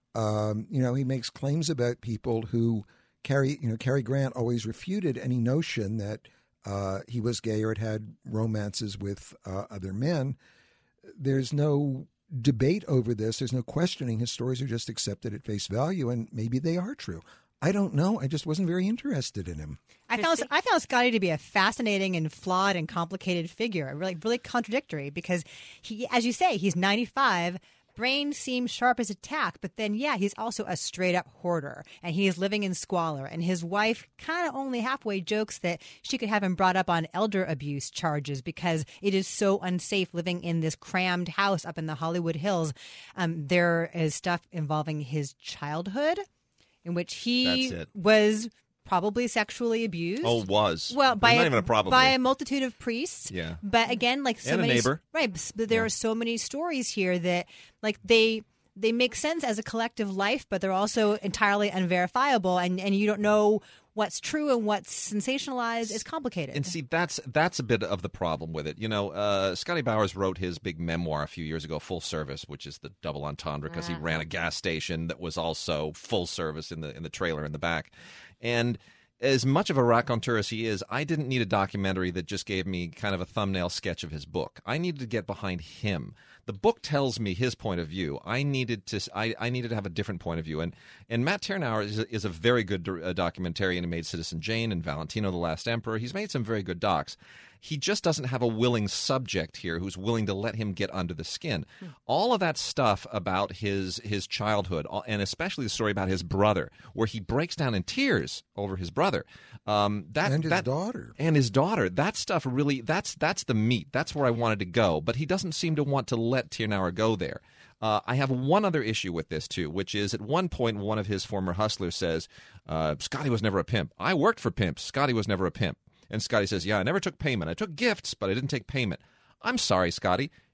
um, you know, he makes claims about people who Cary, you know, Cary Grant always refuted any notion that uh, he was gay or had had romances with uh, other men. There's no debate over this. There's no questioning. His stories are just accepted at face value, and maybe they are true. I don't know. I just wasn't very interested in him.
I found I found Scotty to be a fascinating and flawed and complicated figure. Really, really contradictory because he, as you say, he's ninety-five. Brain seems sharp as a tack, but then, yeah, he's also a straight-up hoarder, and he is living in squalor. And his wife kind of only halfway jokes that she could have him brought up on elder abuse charges because it is so unsafe living in this crammed house up in the Hollywood Hills. Um, there is stuff involving his childhood in which he
That's it.
was probably sexually abused.
Oh, was.
Well, by
Not
a,
even a probably.
by a multitude of priests.
Yeah.
But again, like so
And a
many
neighbor.
right, but there
Yeah.
are so many stories here that like they they make sense as a collective life, but they're also entirely unverifiable, and, and you don't know what's true and what's sensationalized. It's complicated.
And see, that's that's a bit of the problem with it. You know, uh, Scotty Bowers wrote his big memoir a few years ago, Full Service, which is the double entendre because he ran a gas station that was also full service in the in the trailer in the back. And as much of a raconteur as he is, I didn't need a documentary that just gave me kind of a thumbnail sketch of his book. I needed to get behind him. The book tells me his point of view. I needed to I, I needed to have a different point of view. And and Matt Tyranow is a, is a very good do, uh, documentarian. He made Citizen Jane and Valentino the Last Emperor. He's made some very good docs. He just doesn't have a willing subject here who's willing to let him get under the skin. Hmm. All of that stuff about his his childhood, and especially the story about his brother, where he breaks down in tears over his brother. Um, that,
and his
that,
daughter.
And his daughter. That stuff really, that's that's the meat. That's where I wanted to go. But he doesn't seem to want to let Tyranow go there. Uh, I have one other issue with this, too, which is at one point one of his former hustlers says, uh, Scotty was never a pimp. I worked for pimps. Scotty was never a pimp. And Scotty says, yeah, I never took payment. I took gifts, but I didn't take payment. I'm sorry, Scotty.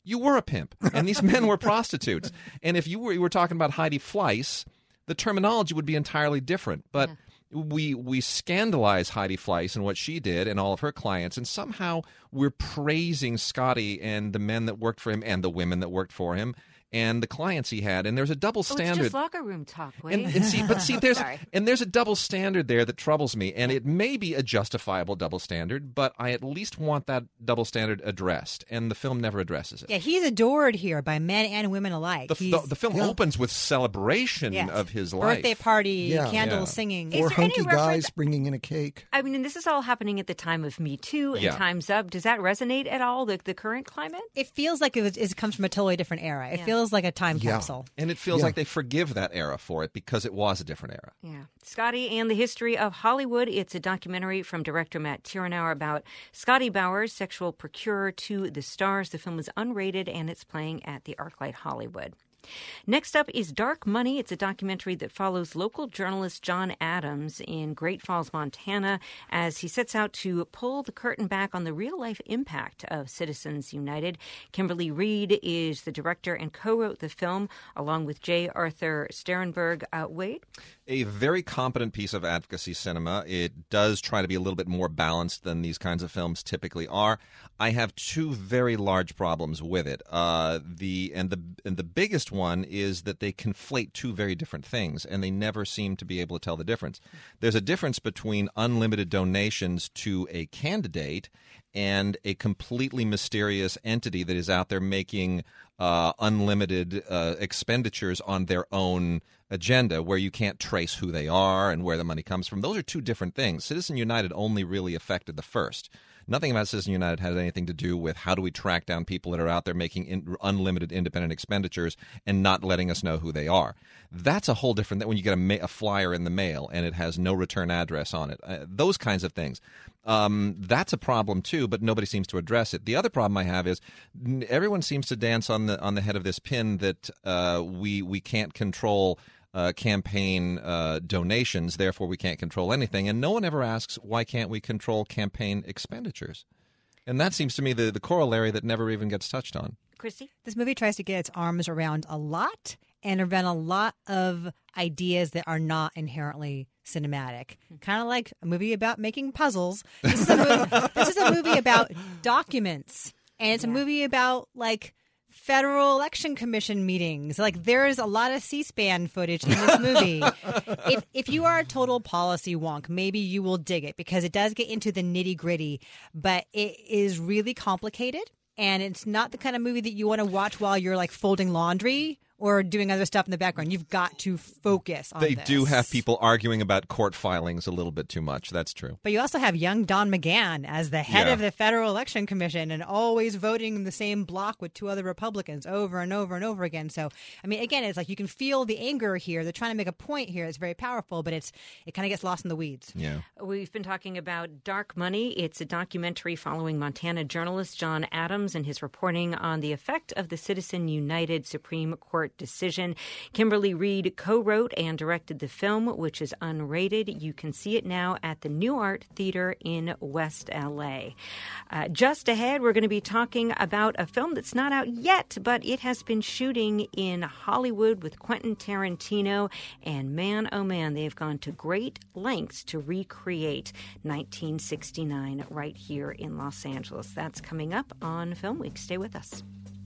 you were a pimp, and these men were prostitutes. And if you were, you were talking about Heidi Fleiss, the terminology would be entirely different. But yeah. we we scandalize Heidi Fleiss and what she did and all of her clients, and somehow we're praising Scotty and the men that worked for him and the women that worked for him and the clients he had. And there's a double standard.
Oh, it's just locker room talk, Wade.
And, and see, but see, there's and there's a double standard there that troubles me, and it may be a justifiable double standard, but I at least want that double standard addressed, and the film never addresses it.
Yeah, he's adored here by men and women alike.
The, the, the film yeah. opens with celebration
yes.
of his life.
Birthday party,
yeah.
candles
yeah.
singing.
Or hunky guys bringing in a cake.
I mean, and this is all happening at the time of Me Too and
yeah.
Time's Up. Does that resonate at all, the, the current climate?
It feels like it, was, it comes from a totally different era. It
yeah.
feels like a time
yeah.
capsule.
And it feels
yeah.
like they forgive that era for it because it was a different era.
Yeah. Scotty and the History of Hollywood. It's a documentary from director Matt Tyrnauer about Scotty Bowers, sexual procurer to the stars. The film is unrated and it's playing at the ArcLight Hollywood. Next up is Dark Money. It's a documentary that follows local journalist John Adams in Great Falls, Montana, as he sets out to pull the curtain back on the real-life impact of Citizens United. Kimberly Reed is the director and co-wrote the film, along with J. Arthur Sterenberg. Uh, Wade?
A very competent piece of advocacy cinema. It does try to be a little bit more balanced than these kinds of films typically are. I have two very large problems with it. Uh, the and the and the biggest one is that they conflate two very different things, and they never seem to be able to tell the difference. There's a difference between unlimited donations to a candidate and a completely mysterious entity that is out there making uh, unlimited uh, expenditures on their own agenda, where you can't trace who they are and where the money comes from. Those are two different things. Citizen United only really affected the first. Nothing about Citizen United had anything to do with how do we track down people that are out there making in, unlimited independent expenditures and not letting us know who they are. That's a whole different thing when you get a, ma- a flyer in the mail and it has no return address on it. Uh, those kinds of things. Um, that's a problem too, but nobody seems to address it. The other problem I have is everyone seems to dance on the on the head of this pin that uh, we we can't control Uh, campaign uh, donations, therefore we can't control anything. And no one ever asks, why can't we control campaign expenditures? And that seems to me the, the corollary that never even gets touched on.
Christy?
This movie tries to get its arms around a lot and around a lot of ideas that are not inherently cinematic. Kind of like a movie about making puzzles. This is a movie, this is a movie about documents. And it's yeah. a movie about, like, Federal Election Commission meetings. Like, there's a lot of C-SPAN footage in this movie. if if you are a total policy wonk, maybe you will dig it because it does get into the nitty-gritty, but it is really complicated, and it's not the kind of movie that you want to watch while you're, like, folding laundry or doing other stuff in the background. You've got to focus on
They
this.
do have people arguing about court filings a little bit too much. That's true.
But you also have young Don McGahn as the head
Yeah.
of the Federal Election Commission and always voting in the same block with two other Republicans over and over and over again. So, I mean, again, it's like you can feel the anger here. They're trying to make a point here. It's very powerful, but it's it kind of gets lost in the weeds.
Yeah.
We've been talking about Dark Money. It's a documentary following Montana journalist John Adams and his reporting on the effect of the Citizen United Supreme Court decision. Kimberly Reed co-wrote and directed the film, which is unrated. You can see it now at the New Art Theater in West L A. Uh, just ahead, we're going to be talking about a film that's not out yet, but it has been shooting in Hollywood with Quentin Tarantino. And man, oh man, they've gone to great lengths to recreate nineteen sixty-nine right here in Los Angeles. That's coming up on Film Week. Stay with us.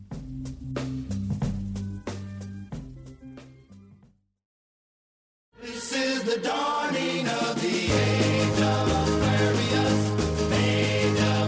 This is the dawning of the age of Aquarius, age of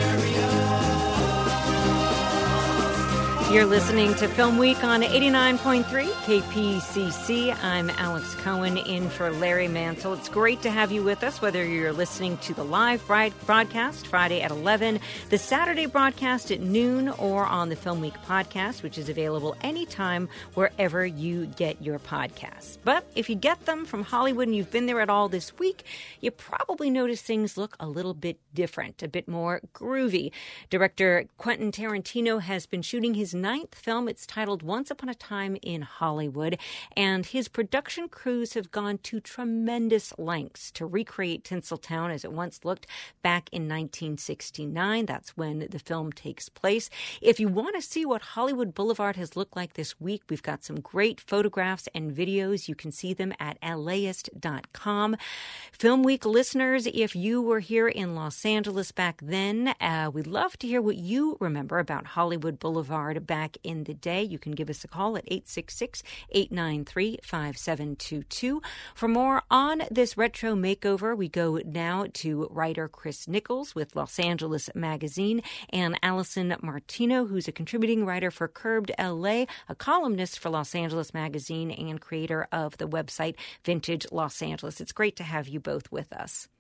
Aquarius.
You're listening to Film Week on eighty-nine point three K P C C. I'm Alex Cohen in for Larry Mantle. It's great to have you with us, whether you're listening to the live broadcast Friday at eleven, the Saturday broadcast at noon, or on the Film Week podcast, which is available anytime wherever you get your podcasts. But if you get them from Hollywood and you've been there at all this week, you probably notice things look a little bit different, a bit more groovy. Director Quentin Tarantino has been shooting his ninth film. It's titled Once Upon a Time in Hollywood, and his production crews have gone to tremendous lengths to recreate Tinseltown as it once looked back in nineteen sixty-nine. That's when the film takes place. If you want to see what Hollywood Boulevard has looked like this week, we've got some great photographs and videos. You can see them at LAist dot com. Film Week listeners, if you were here in Los Angeles back then, uh, we'd love to hear what you remember about Hollywood Boulevard back in the day. You can give us a call at eight six six, eight nine three, five seven two two. For more on this retro makeover, we go now to writer Chris Nichols with Los Angeles Magazine and Allison Martino, who's a contributing writer for Curbed L A, a columnist for Los Angeles Magazine, and creator of the website Vintage Los Angeles. It's great to have you both with us.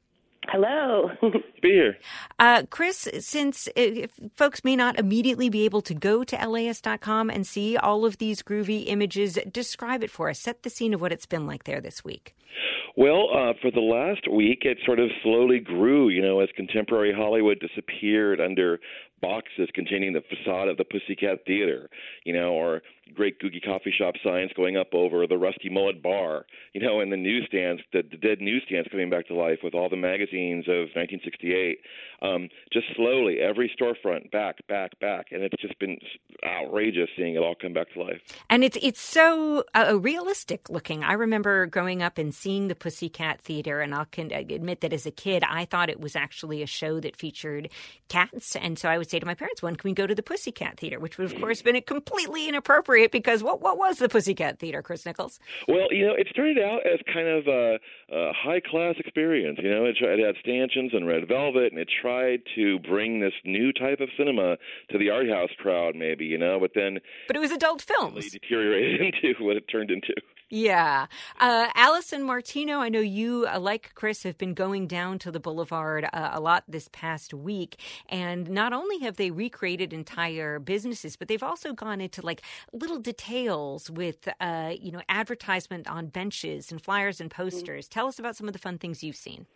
Hello.
Be here.
Uh, Chris, since uh, folks may not immediately be able to go to L Aist dot com and see all of these groovy images, describe it for us. Set the scene of what it's been like there this week.
Well, uh, for the last week, it sort of slowly grew, you know, as contemporary Hollywood disappeared under boxes containing the facade of the Pussycat Theater, you know, or great Googie coffee shop signs going up over the Rusty Mullet Bar, you know, and the newsstands, the, the dead newsstands coming back to life with all the magazines of nineteen sixty-eight. Um, just slowly, every storefront back, back, back, and it's just been outrageous seeing it all come back to life.
And it's it's so uh, realistic looking. I remember growing up and seeing the Pussycat Theater, and I'll can admit that as a kid, I thought it was actually a show that featured cats, and so I would say to my parents, when can we go to the Pussycat Theater? Which would, of course, been completely inappropriate because what what was the Pussycat Theater, Chris Nichols?
Well, you know, it started out as kind of a, a high-class experience. You know, it, it had stanchions and red velvet, and it tried to bring this new type of cinema to the art house crowd, maybe, you know, but then...
But it was adult films.
It deteriorated into what it turned into.
Yeah. Uh, Allison Martino, I know you, uh, like Chris, have been going down to the Boulevard uh, a lot this past week. And not only have they recreated entire businesses, but they've also gone into like little details with, uh, you know, advertisement on benches and flyers and posters. Mm-hmm. Tell us about some of the fun things you've seen.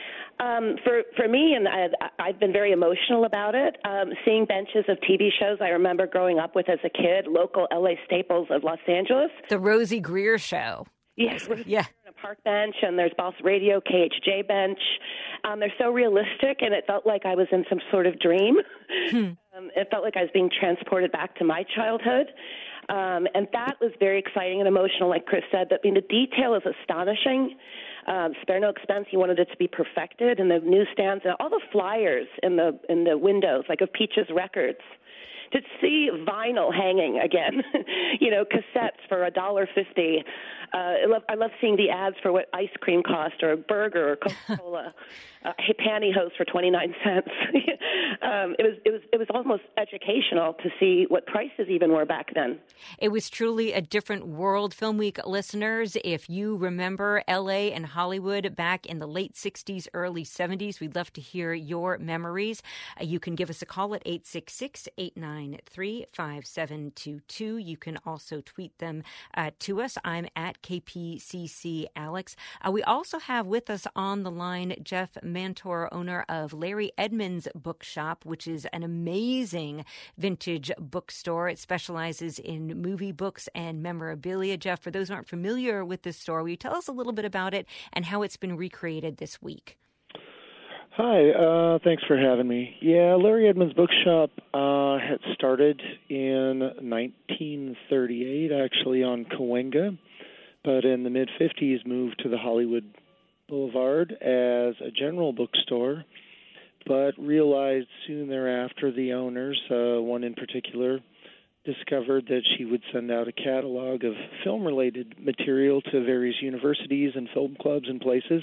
Um, for for me, and I, I've been very emotional about it, um, seeing benches of T V shows I remember growing up with as a kid, local L A staples of Los Angeles.
The Rosie Greer Show.
Yes,
yeah.
A park bench, and there's Boss Radio, K H J bench. Um, they're so realistic, and it felt like I was in some sort of dream. Hmm. Um, it felt like I was being transported back to my childhood. Um, and that was very exciting and emotional, like Chris said. That, I mean, the detail is astonishing. Um, spare no expense. He wanted it to be perfected, and the newsstands and all the flyers in the in the windows, like of Peaches Records. To see vinyl hanging again, you know, cassettes for a dollar fifty. Uh, I love I love seeing the ads for what ice cream cost, or a burger, or Coca-Cola. uh, hey, pantyhose for twenty nine cents. um, it was it was it was almost educational to see what prices even were back then.
It was truly a different world. Film Week listeners, if you remember L A and Hollywood back in the late sixties, early seventies, we'd love to hear your memories. Uh, you can give us a call at eight six six, eight nine three, five seven two two. You can also tweet them uh, to us. I'm at K P C C Alex. Uh, we also have with us on the line Jeff Mantor, owner of Larry Edmunds Bookshop, which is an amazing vintage bookstore. It specializes in movie books and memorabilia. Jeff, for those who aren't familiar with this store, will you tell us a little bit about it and how it's been recreated this week?
Hi, uh, thanks for having me. Yeah, Larry Edmunds Bookshop uh, had started in nineteen thirty-eight, actually on Cahuenga, but in the mid-fifties moved to the Hollywood Boulevard as a general bookstore, but realized soon thereafter the owners, uh, one in particular, discovered that she would send out a catalog of film-related material to various universities and film clubs and places,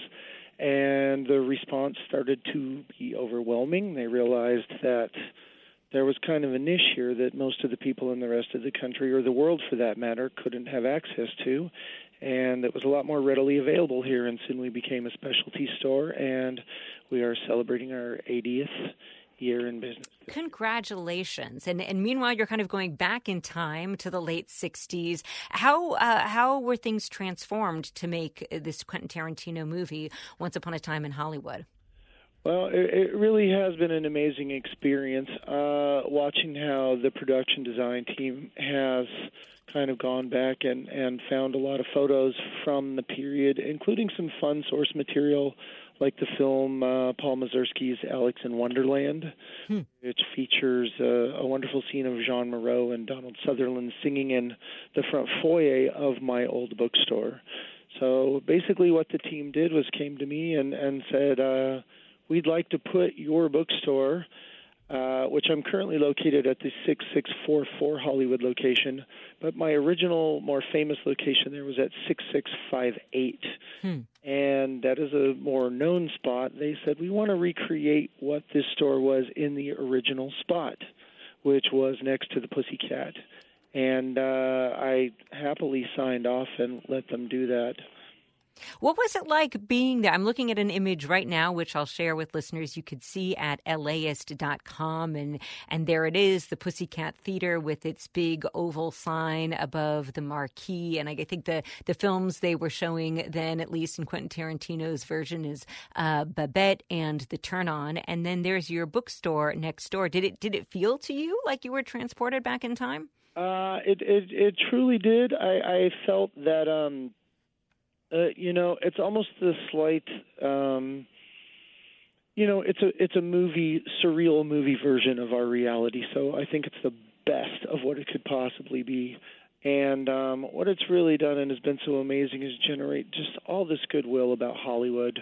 and the response started to be overwhelming. They realized that there was kind of a niche here that most of the people in the rest of the country, or the world for that matter, couldn't have access to, and it was a lot more readily available here, and soon we became a specialty store, and we are celebrating our eightieth year in business.
Congratulations. And and meanwhile, you're kind of going back in time to the late sixties. How uh, how were things transformed to make this Quentin Tarantino movie, Once Upon a Time in Hollywood?
Well, it, it really has been an amazing experience uh, watching how the production design team has kind of gone back and, and found a lot of photos from the period, including some fun source material like the film uh, Paul Mazursky's Alex in Wonderland, hmm. which features uh, a wonderful scene of Jean Moreau and Donald Sutherland singing in the front foyer of my old bookstore. So basically what the team did was came to me and, and said, uh, we'd like to put your bookstore, uh, which I'm currently located at the six six four four Hollywood location, but my original, more famous location there was at six six five eight. Hmm. And that is a more known spot. They said, we want to recreate what this store was in the original spot, which was next to the Pussycat. And uh, I happily signed off and let them do that.
What was it like being there? I'm looking at an image right now, which I'll share with listeners. You could see at L A ist dot com, and, and there it is, the Pussycat Theater with its big oval sign above the marquee. And I think the, the films they were showing then, at least in Quentin Tarantino's version, is uh, Babette and The Turn On. And then there's your bookstore next door. Did it did it feel to you like you were transported back in time?
Uh, it, it it truly did. I, I felt that, um, uh, you know, it's almost the slight, um, you know, it's a it's a movie, surreal movie version of our reality. So I think it's the best of what it could possibly be. And um, what it's really done and has been so amazing is generate just all this goodwill about Hollywood.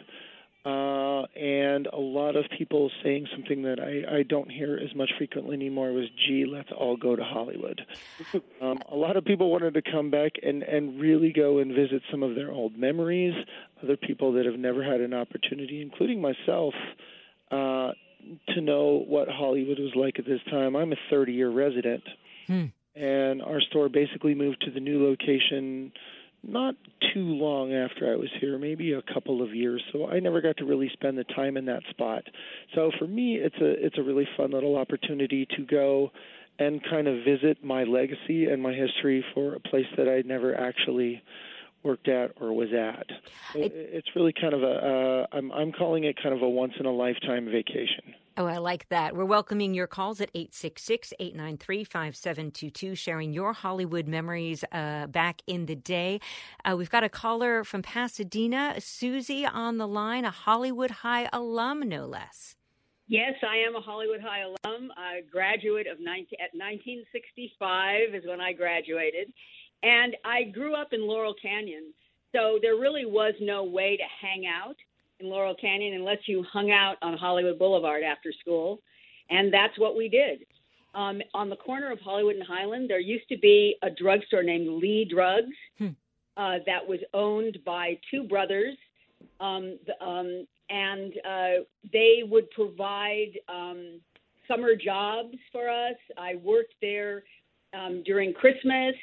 Uh, and a lot of people saying something that I, I don't hear as much frequently anymore was, gee, let's all go to Hollywood. um, a lot of people wanted to come back and, and really go and visit some of their old memories, other people that have never had an opportunity, including myself, uh, to know what Hollywood was like at this time. I'm a thirty-year resident, hmm. and our store basically moved to the new location not too long after I was here, maybe a couple of years. So I never got to really spend the time in that spot. So for me, it's a it's a really fun little opportunity to go and kind of visit my legacy and my history for a place that I never actually worked at or was at. So it, it's really kind of a, uh, I'm, I'm calling it kind of a once-in-a-lifetime vacation.
Oh, I like that. We're welcoming your calls at eight six six, eight nine three, five seven two two, sharing your Hollywood memories uh, back in the day. Uh, we've got a caller from Pasadena, Susie, on the line, a Hollywood High alum, no less.
Yes, I am a Hollywood High alum, a graduate of nineteen, at nineteen sixty-five is when I graduated. And I grew up in Laurel Canyon, so there really was no way to hang out in Laurel Canyon unless you hung out on Hollywood Boulevard after school, and that's what we did. Um, on the corner of Hollywood and Highland, there used to be a drugstore named Lee Drugs hmm. uh, that was owned by two brothers, um, the, um, and uh, they would provide um, summer jobs for us. I worked there um, during Christmas.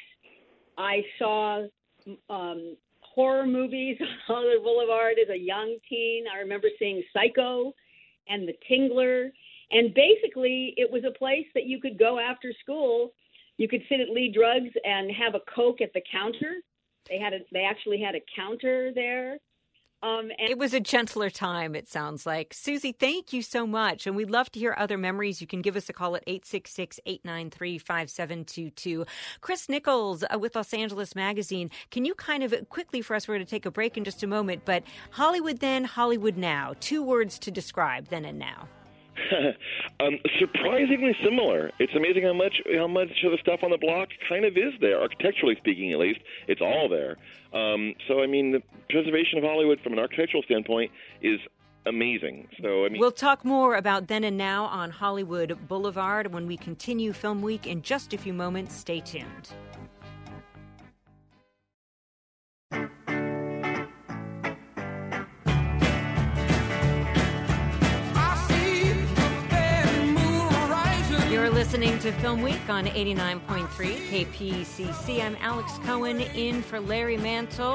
I saw um, horror movies on Hollywood Boulevard as a young teen. I remember seeing Psycho and The Tingler. And basically, it was a place that you could go after school. You could sit at Lee Drugs and have a Coke at the counter. They had a, they actually had a counter there. Um, and
it was a gentler time, it sounds like. Susie, thank you so much. And we'd love to hear other memories. You can give us a call at eight six six, eight nine three, five seven two two. Chris Nichols uh, with Los Angeles Magazine. Can you kind of quickly, for us, we're going to take a break in just a moment, but Hollywood then, Hollywood now. Two words to describe then and now.
um, surprisingly similar. It's amazing how much how much of the stuff on the block kind of is there, architecturally speaking, at least. It's all there. Um, so, I mean, the preservation of Hollywood from an architectural standpoint is amazing. So, I mean,
we'll talk more about then and now on Hollywood Boulevard when we continue Film Week in just a few moments. Stay tuned. You're listening to Film Week on eighty-nine point three K P C C. I'm Alex Cohen in for Larry Mantle.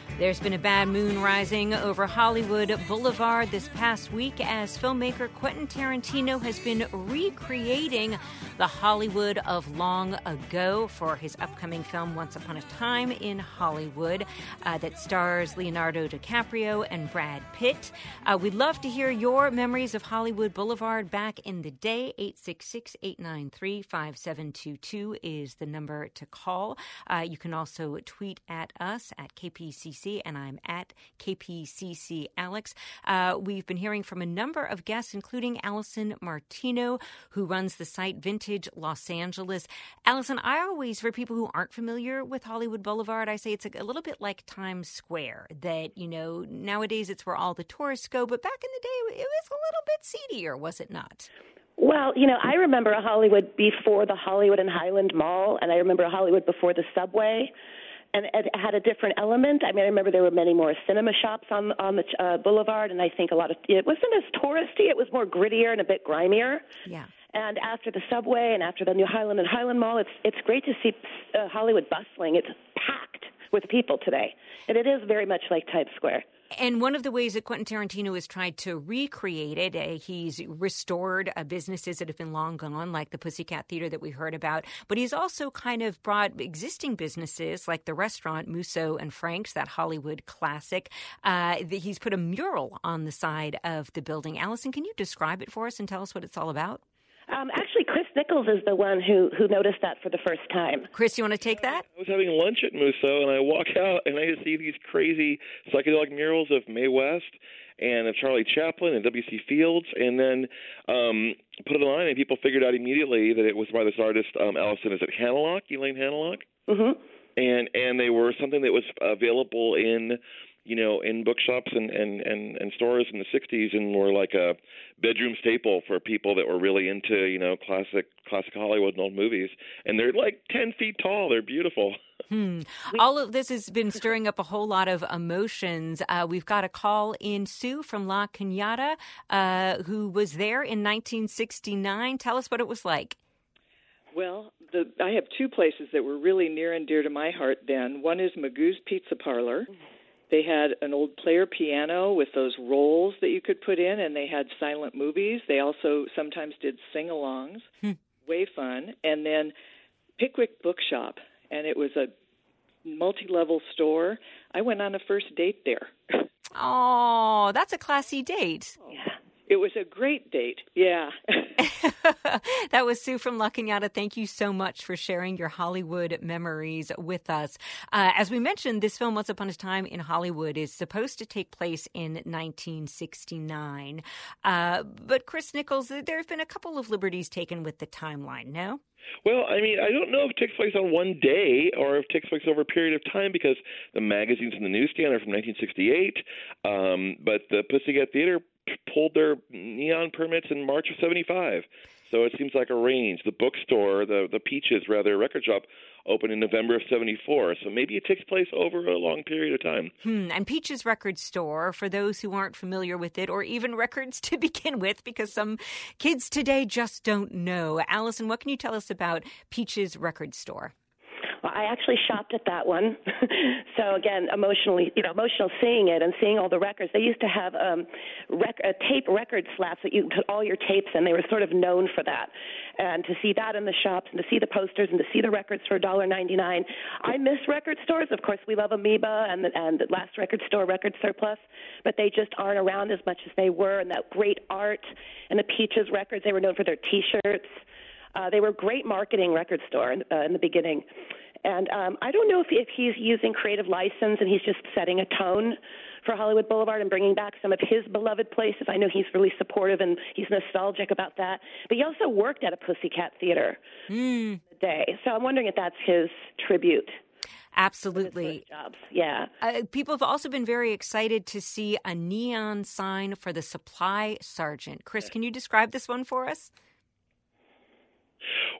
There's been a bad moon rising over Hollywood Boulevard this past week as filmmaker Quentin Tarantino has been recreating the Hollywood of long ago for his upcoming film Once Upon a Time in Hollywood uh, that stars Leonardo DiCaprio and Brad Pitt. Uh, we'd love to hear your memories of Hollywood Boulevard back in the day. eight six six, eight nine three, five seven two two is the number to call. Uh, you can also tweet at us at K P C C. And I'm at K P C C Alex. Uh, we've been hearing from a number of guests, including Allison Martino, who runs the site Vintage Los Angeles. Allison, I always, for people who aren't familiar with Hollywood Boulevard, I say it's a, a little bit like Times Square, that, you know, nowadays it's where all the tourists go, but back in the day it was a little bit seedier, was it not?
Well, you know, I remember a Hollywood before the Hollywood and Highland Mall, and I remember a Hollywood before the subway. And it had a different element. I mean, I remember there were many more cinema shops on on the uh, boulevard, and I think a lot of it wasn't as touristy. It was more grittier and a bit grimier.
Yeah.
And after the subway and after the new Highland and Highland Mall, it's it's great to see uh, Hollywood bustling. It's packed with people today, and it is very much like Times Square.
And one of the ways that Quentin Tarantino has tried to recreate it, uh, he's restored uh, businesses that have been long gone, like the Pussycat Theater that we heard about. But he's also kind of brought existing businesses like the restaurant Musso and Frank's, that Hollywood classic. Uh, the, he's put a mural on the side of the building. Allison, can you describe it for us and tell us what it's all about?
Um, actually, Chris Nichols is the one who, who noticed that for the first time.
Chris, you want to take that?
I was having lunch at Musso, and I walk out, and I see these crazy psychedelic murals of Mae West and of Charlie Chaplin and W C Fields, and then um, put it online, and people figured out immediately that it was by this artist, um, Allison, is it Hanlock, Elaine Hanlock?
Mm-hmm.
And, and they were something that was available in... you know, in bookshops and, and, and, and stores in the sixties, and were like a bedroom staple for people that were really into, you know, classic classic Hollywood and old movies. And they're like ten feet tall. They're beautiful.
Hmm. All of this has been stirring up a whole lot of emotions. Uh, we've got a call in Sue from La Cañada, uh, who was there in nineteen sixty-nine. Tell us what it was like.
Well, the, I have two places that were really near and dear to my heart then. One is Magoo's Pizza Parlor. They had an old player piano with those rolls that you could put in, and they had silent movies. They also sometimes did sing-alongs, hmm. way fun. And then Pickwick Bookshop, and it was a multi-level store. I went on a first date there.
Oh, that's a classy date.
Yeah. It was a great date, yeah.
That was Sue from La Cañada. Thank you so much for sharing your Hollywood memories with us. Uh, as we mentioned, this film, Once Upon a Time in Hollywood, is supposed to take place in nineteen sixty-nine. Uh, but Chris Nichols, there have been a couple of liberties taken with the timeline, no?
Well, I mean, I don't know if it takes place on one day or if it takes place over a period of time, because the magazines in the newsstand are from nineteen sixty-eight, um, but the Pussycat Theater pulled their neon permits in March of seventy-five. So it seems like a range. The bookstore, the the Peaches, rather, record shop, opened in November of seventy-four. So maybe it takes place over a long period of time.
Hmm. And Peaches Record Store, for those who aren't familiar with it, or even records to begin with, because some kids today just don't know. Allison, what can you tell us about Peaches Record Store?
Well, I actually shopped at that one. So again, emotionally, you know, emotional seeing it and seeing all the records. They used to have um, rec- uh, tape record slats that you put all your tapes in. They were sort of known for that. And to see that in the shops and to see the posters and to see the records for one dollar ninety-nine. I miss record stores. Of course, we love Amoeba and the, and the Last Record Store, Record Surplus, but they just aren't around as much as they were. And that great art and the Peaches records, they were known for their T-shirts. Uh, they were a great marketing record store in, uh, in the beginning. And um, I don't know if, if he's using creative license and he's just setting a tone for Hollywood Boulevard and bringing back some of his beloved places. I know he's really supportive and he's nostalgic about that. But he also worked at a Pussycat Theater
mm.
the day. So I'm wondering if that's his tribute.
Absolutely.
Jobs. Yeah.
Uh, people have also been very excited to see a neon sign for the Supply Sergeant. Chris, can you describe this one for us?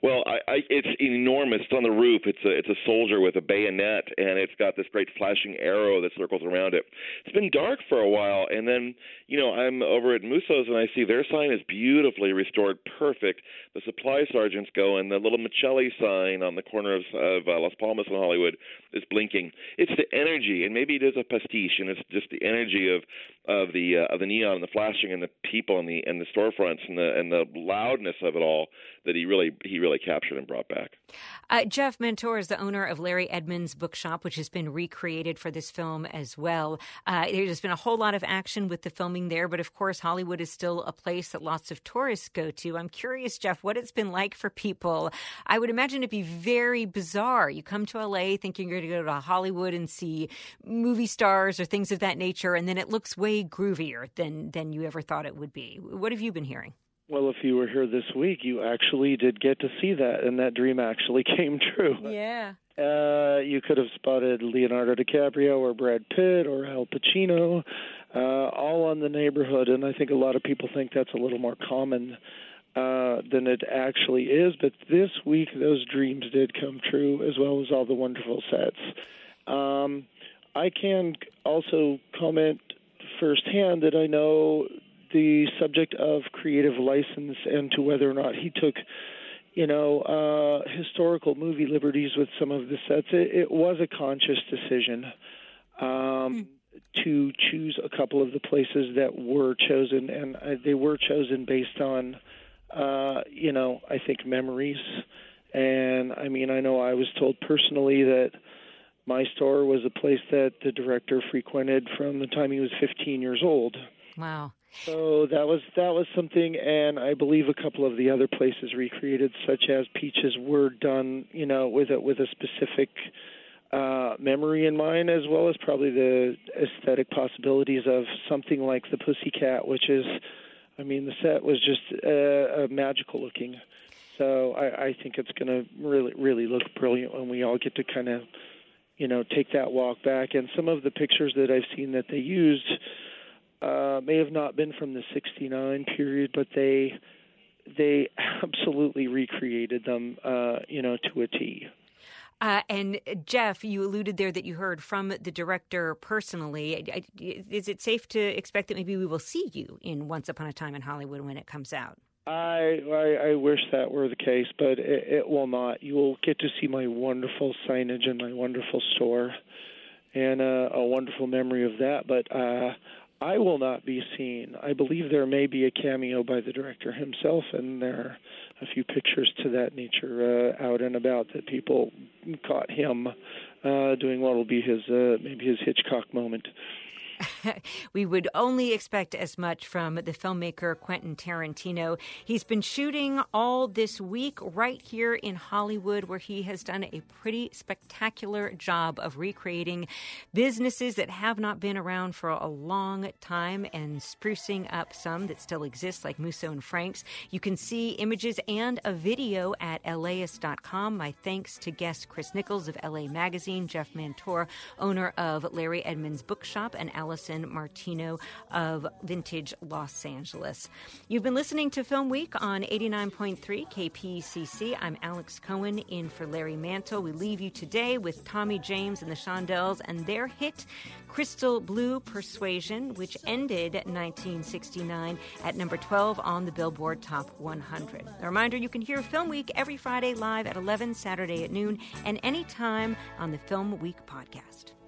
Well, I, I, it's enormous. It's on the roof. It's a it's a soldier with a bayonet, and it's got this great flashing arrow that circles around it. It's been dark for a while, and then you know I'm over at Musso's, and I see their sign is beautifully restored, perfect. The supply sergeants go, and the little Michelli sign on the corner of, of uh, Las Palmas and Hollywood is blinking. It's the energy, and maybe it is a pastiche, and it's just the energy of of the uh, of the neon and the flashing and the people and the and the storefronts and the and the loudness of it all that he really he really captured and brought back.
Uh, Jeff Mentor is the owner of Larry Edmunds Bookshop, which has been recreated for this film as well. Uh, there's been a whole lot of action with the filming there, but of course Hollywood is still a place that lots of tourists go to. I'm curious, Jeff, what it's been like for people. I would imagine it'd be very bizarre. You come to L A thinking you're going to go to Hollywood and see movie stars or things of that nature, and then it looks way groovier than than you ever thought it would be. What have you been hearing?
Well, if you were here this week, you actually did get to see that, and that dream actually came true.
Yeah.
Uh, you could have spotted Leonardo DiCaprio or Brad Pitt or Al Pacino, uh, all on the neighborhood, and I think a lot of people think that's a little more common uh, than it actually is. But this week, those dreams did come true, as well as all the wonderful sets. Um, I can also comment firsthand that I know the subject of creative license and to whether or not he took, you know, uh, historical movie liberties with some of the sets. It, it was a conscious decision um, mm. to choose a couple of the places that were chosen, and uh, they were chosen based on, uh, you know, I think memories. And, I mean, I know I was told personally that my store was a place that the director frequented from the time he was fifteen years old.
Wow.
So that was that was something, and I believe a couple of the other places recreated, such as Peaches, were done, you know, with a with a specific uh, memory in mind, as well as probably the aesthetic possibilities of something like the Pussycat, which is, I mean, the set was just uh, uh, magical looking. So I, I think it's going to really really look brilliant when we all get to kind of, you know, take that walk back. And some of the pictures that I've seen that they used Uh, may have not been from the sixty-nine period, but they they absolutely recreated them, uh, you know, to a T.
Uh, and Jeff, you alluded there that you heard from the director personally. Is it safe to expect that maybe we will see you in Once Upon a Time in Hollywood when it comes out?
I I, I wish that were the case, but it, it will not. You will get to see my wonderful signage and my wonderful store, and uh, a wonderful memory of that. But uh, I will not be seen. I believe there may be a cameo by the director himself, and there are a few pictures to that nature uh, out and about that people caught him uh, doing what will be his uh, maybe his Hitchcock moment.
We would only expect as much from the filmmaker Quentin Tarantino. He's been shooting all this week right here in Hollywood, where he has done a pretty spectacular job of recreating businesses that have not been around for a long time and sprucing up some that still exist, like Musso and Frank's. You can see images and a video at L Aist dot com. My thanks to guest Chris Nichols of L A Magazine, Jeff Mentor, owner of Larry Edmunds Bookshop, and Allison Martino of Vintage Los Angeles. You've been listening to Film Week on eighty-nine point three K P C C. I'm Alex Cohen in for Larry Mantle. We leave you today with Tommy James and the Shondells and their hit Crystal Blue Persuasion, which ended nineteen sixty-nine at number twelve on the Billboard Top one hundred. A reminder, you can hear Film Week every Friday live at eleven, Saturday at noon, and anytime on the Film Week podcast.